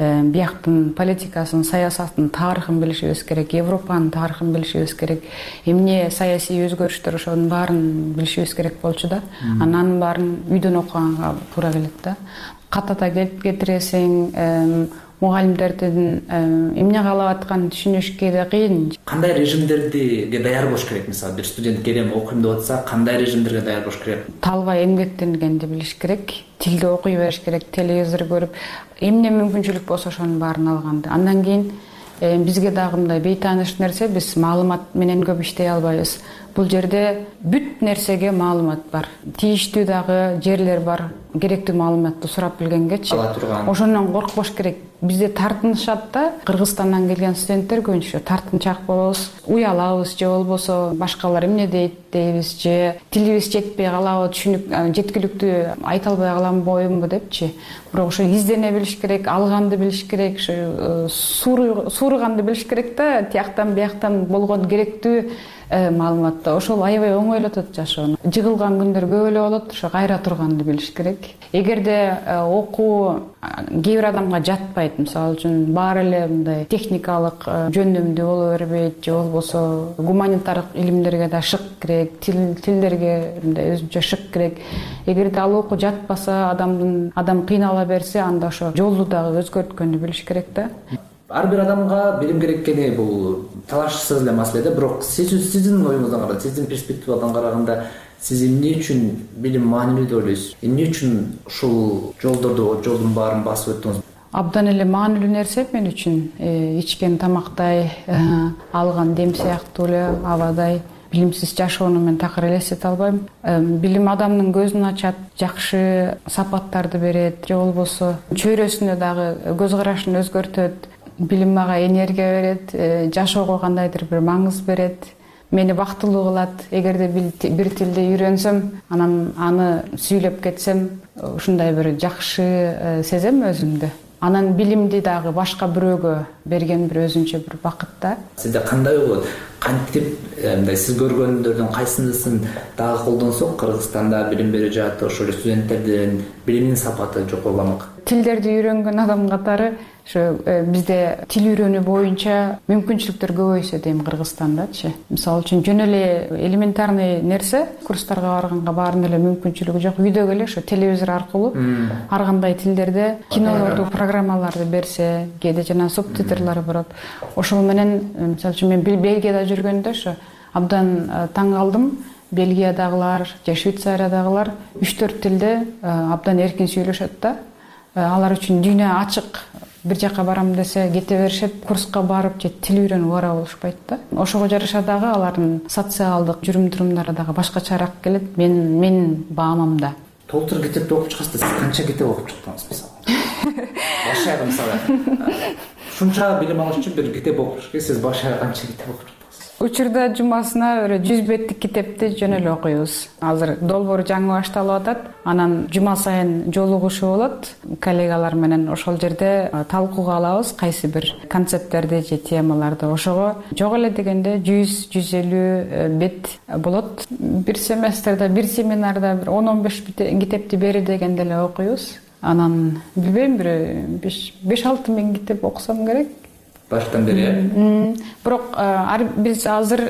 Бияктын политикасын, саясатын, тарыхын билишибиз керек, Европанын тарыхын билишибиз керек. Эмне саясий өзгөрүштөр ошонун баарын билишибиз керек болчу да. Анан баарын үйдөн окуганга туура келет да. Катата кетиресиң, мугалимдердин эмне каалап атканын түшүнүшкө да кыйын. Кандай режимдерге даяр болуш керек? Мисалы, бир студент келем окуйм деп атса, кандай режимдерге даяр болуш керек? Талбай эмгектенгенди билиш керек, тилди окуй бериш керек, телевизор көрүп, эмне мүмкүнчүлүк болсо ошонун баарын алганды. Андан кийин бизге дагы мындай бейтааныш нерсе, биз маалымат менен көп иштей албайбыз. Бул жерде бүт нерсеге маалымат бар. Тийиштүү дагы жерлер бар. Керектүү маалыматты сурап билгенгечи. Ошондон коркпош керек. Бизде тартынышат да, Кыргызстандан келген студенттер көбүнчө тартынчаак болобуз, уялабыз же болбосо башкалар эмне дейт дейбиз же тилибиз жетпей калабы, түшүнүк жеткиликтүү айта албай каламбы депчи. Бирок ошо издене билиш керек, алганды билиш керек, ошо сууруганды билиш керек да, тияктан бияктан болгон керектүү маалыматты. Ошол аябай оңойлотот жашоону. Жыгылган күндөр көп эле болот, ошо кайра турганды билиш керек. Эгерде окуу кээ бир адамга жатпайт, мисалы үчүн баары эле мындай техникалык жөндөмдүү боло бербейт, же болбосо гуманитардык илимдерге да шык керек, тилдерге мындай өзүнчө шык керек. Эгерде ал окуу жатпаса, адамдын адам кыйнала берсе, анда ошо жолду дагы өзгөрткөндү билиш керек да. Ар бир адамга билим керек экени бул талашсыз эле маселе да, бирок сиз сиздин оюңуздан караганда, сиздин перспективадан караганда сиз эмне үчүн билим маанилүү деп ойлойсуз? Эмне үчүн ушул жолдорду, жолдун баарын басып өттүңүз? Абдан эле маанилүү нерсе мен үчүн. Ичкен тамактай, алган дем сыяктуу эле абадай билимсиз жашоону мен такыр элестете албайм. Билим адамдын көзүн ачат, жакшы сапаттарды берет, же болбосо чөйрөсүнө дагы көз карашын өзгөртөт. Билим мага энергия берет, жашоого кандайдыр бир маңыз берет, мени бактылуу кылат. Эгерде бир тилди үйрөнсөм, анан аны сүйлөп кетсем, ушундай бир жакшы сезем өзүмдү. Анан билимди дагы башка бирөөгө берген бир өзүнчө бир бакыт да. Сизде кандай болот? Кантип мындай сиз көргөндөрдүн кайсынысын дагы колдонсок, Кыргызстанда билим берүү жааты ошол студенттердин билиминин сапаты жоколбомок? Тилдерди үйрөнгөн адам катары ошо бизде тил үйрөнүү боюнча мүмкүнчүлүктөр көбөйсө дейм Кыргызстандачы. Мисалы үчүн жөн эле элементарный нерсе, курстарга барганга баарын эле мүмкүнчүлүгү жок. Үйдөгө эле ошо телевизор аркылуу ар кандай тилдерде кинолорду, программаларды берсе, кээде жана субтитрлары барат. Ошол менен мисалы үчүн мен Бельгияда жүргөндө ошо абдан таң калдым. Бельгиядагылар же Швейцариядагылар үч төрт тилде абдан эркин сүйлөшөт да. Алар үчүн дүйнө ачык. Бир жака барам десе кете беришет, курска барып же тил үйрөнүп бара болушпайт да. Ошого жараша дагы алардын социалдык жүрүм-турумдары дагы башкачараак келет. Мен мен баамамда. Толтур китепти окуп чыгасыз, сиз канча китеп окуп чыктыңыз мисалы? Баш аягы мисалы. Ушунча билим алыш үчүн бир китеп окуш керек, сиз баш аягы канча китеп окуп чыктыңыз? Учурда жумасына бир жүз беттик китепти жөн эле окуйбуз. Азыр долбоор жаңы башталып атат. Анан жума сайын жолугушуу болот. Коллегалар менен ошол жерде талкууга алабыз кайсы бир концепттерди же темаларды. Ошого жок эле дегенде жүз жүз элүү бет болот. Бир семестрде, бир семинарда бир он он беш китепти бери дегенде эле окуйбуз. Анан билбейм, бир беш алты миң китеп окусам керек. Баштан бери. Бирок биз азыр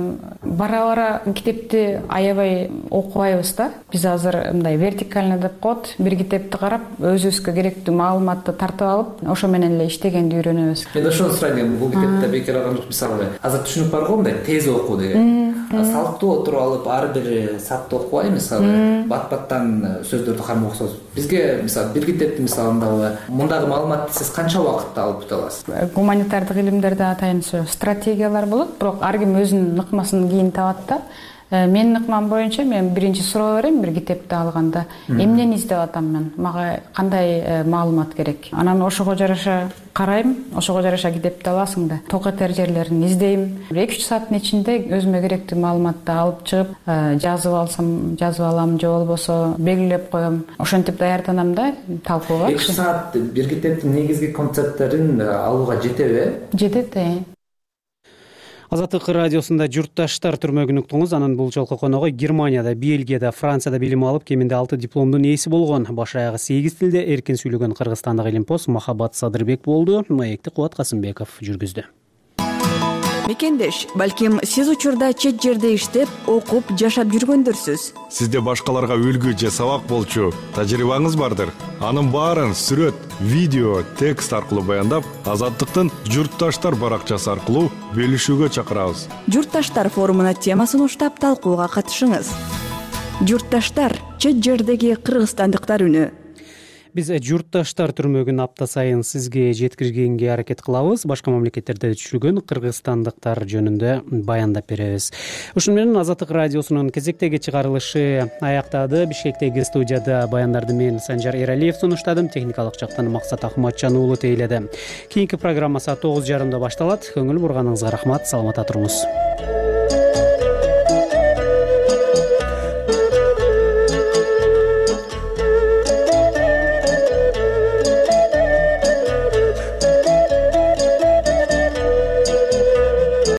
бара-бара китепти аябай окубайбыз да. Биз азыр мындай вертикально деп коет, бир китепти карап, өзүбүзгө керектүү маалыматты тартып алып, ошо менен эле иштегенди үйрөнөбүз. Мен ошону сурайын, бул китепте бекер алган жок, мисалы азыр түшүнүк бар го, мындай тез окуу деген. салттуу туруп алып ар бир сатты окубай мисалы бат баттан сөздөрдү кармап окусоңуз бизге мисалы бир китептин мисалындагы мундагы маалыматты сиз канча убакытта алып бута аласыз? Гуманитардык илимдерде атайын ушу стратегиялар болот, бирок ар ким өзүнүн ыкмасын кийин табат да. Менин ыкмам боюнча мен биринчи суроо берем бир китепти алганда, эмнени издеп атам мен, мага кандай маалымат керек. Анан ошого жараша карайм, ошого жараша китепти аласың да. Ток этер жерлерин издейм. эки үч сааттын ичинде өзүмө керектүү маалыматты алып чыгып, жазып алсам, жазып алам, же болбосо белгилеп коем. Ошентип даярданам да талкууга. эки үч саат бир китептин негизги концепттерин алууга жетеби? Жетет, э. Азаттык радиосунда журтташтар түрмөгүн уктуңуз. Анын бул жолку коногу Германияда, Бельгияда, Францияда билим алып, кеминде алты дипломдун ээси болгон, баш аягы сегиз тилде эркин сүйлөгөн кыргызстандык илимпоз Махабат Садырбек болду. Маекти Кубат Касымбеков жүргүздү. Мекендеш, балким сиз учурда чет жерде иштеп, окуп, жашап жүргөндөрсүз. Сизде башкаларга үлгү же сабак болчу тажрыйбаңыз бардыр. Анын баарын сүрөт, видео, текст аркылуу баяндап, Азаттыктын журтташтар баракчасы аркылуу бөлүшүүгө чакырабыз. Журтташтар форумуна тема сунуштап талкууга катышыңыз. Журтташтар чет жердеги кыргызстандыктар үнү. Биз журтташтар түрмөгүн апта сайын сизге жеткиргенге аракет кылабыз. Башка мамлекеттерде жүргөн кыргызстандыктар жөнүндө баяндап беребиз. Ушун менен Азаттык радиосунун кезектеги чыгарылышы аяктады. Бишкектеги студияда баяндарды мен Санжар Эралиев сунуштадым. Техникалык жактан Максат Ахматжан уулу тейледи. Кийинки программа саат тогуз жарымда башталат. Көңүл бурганыңызга рахмат. Саламатта туруңуз.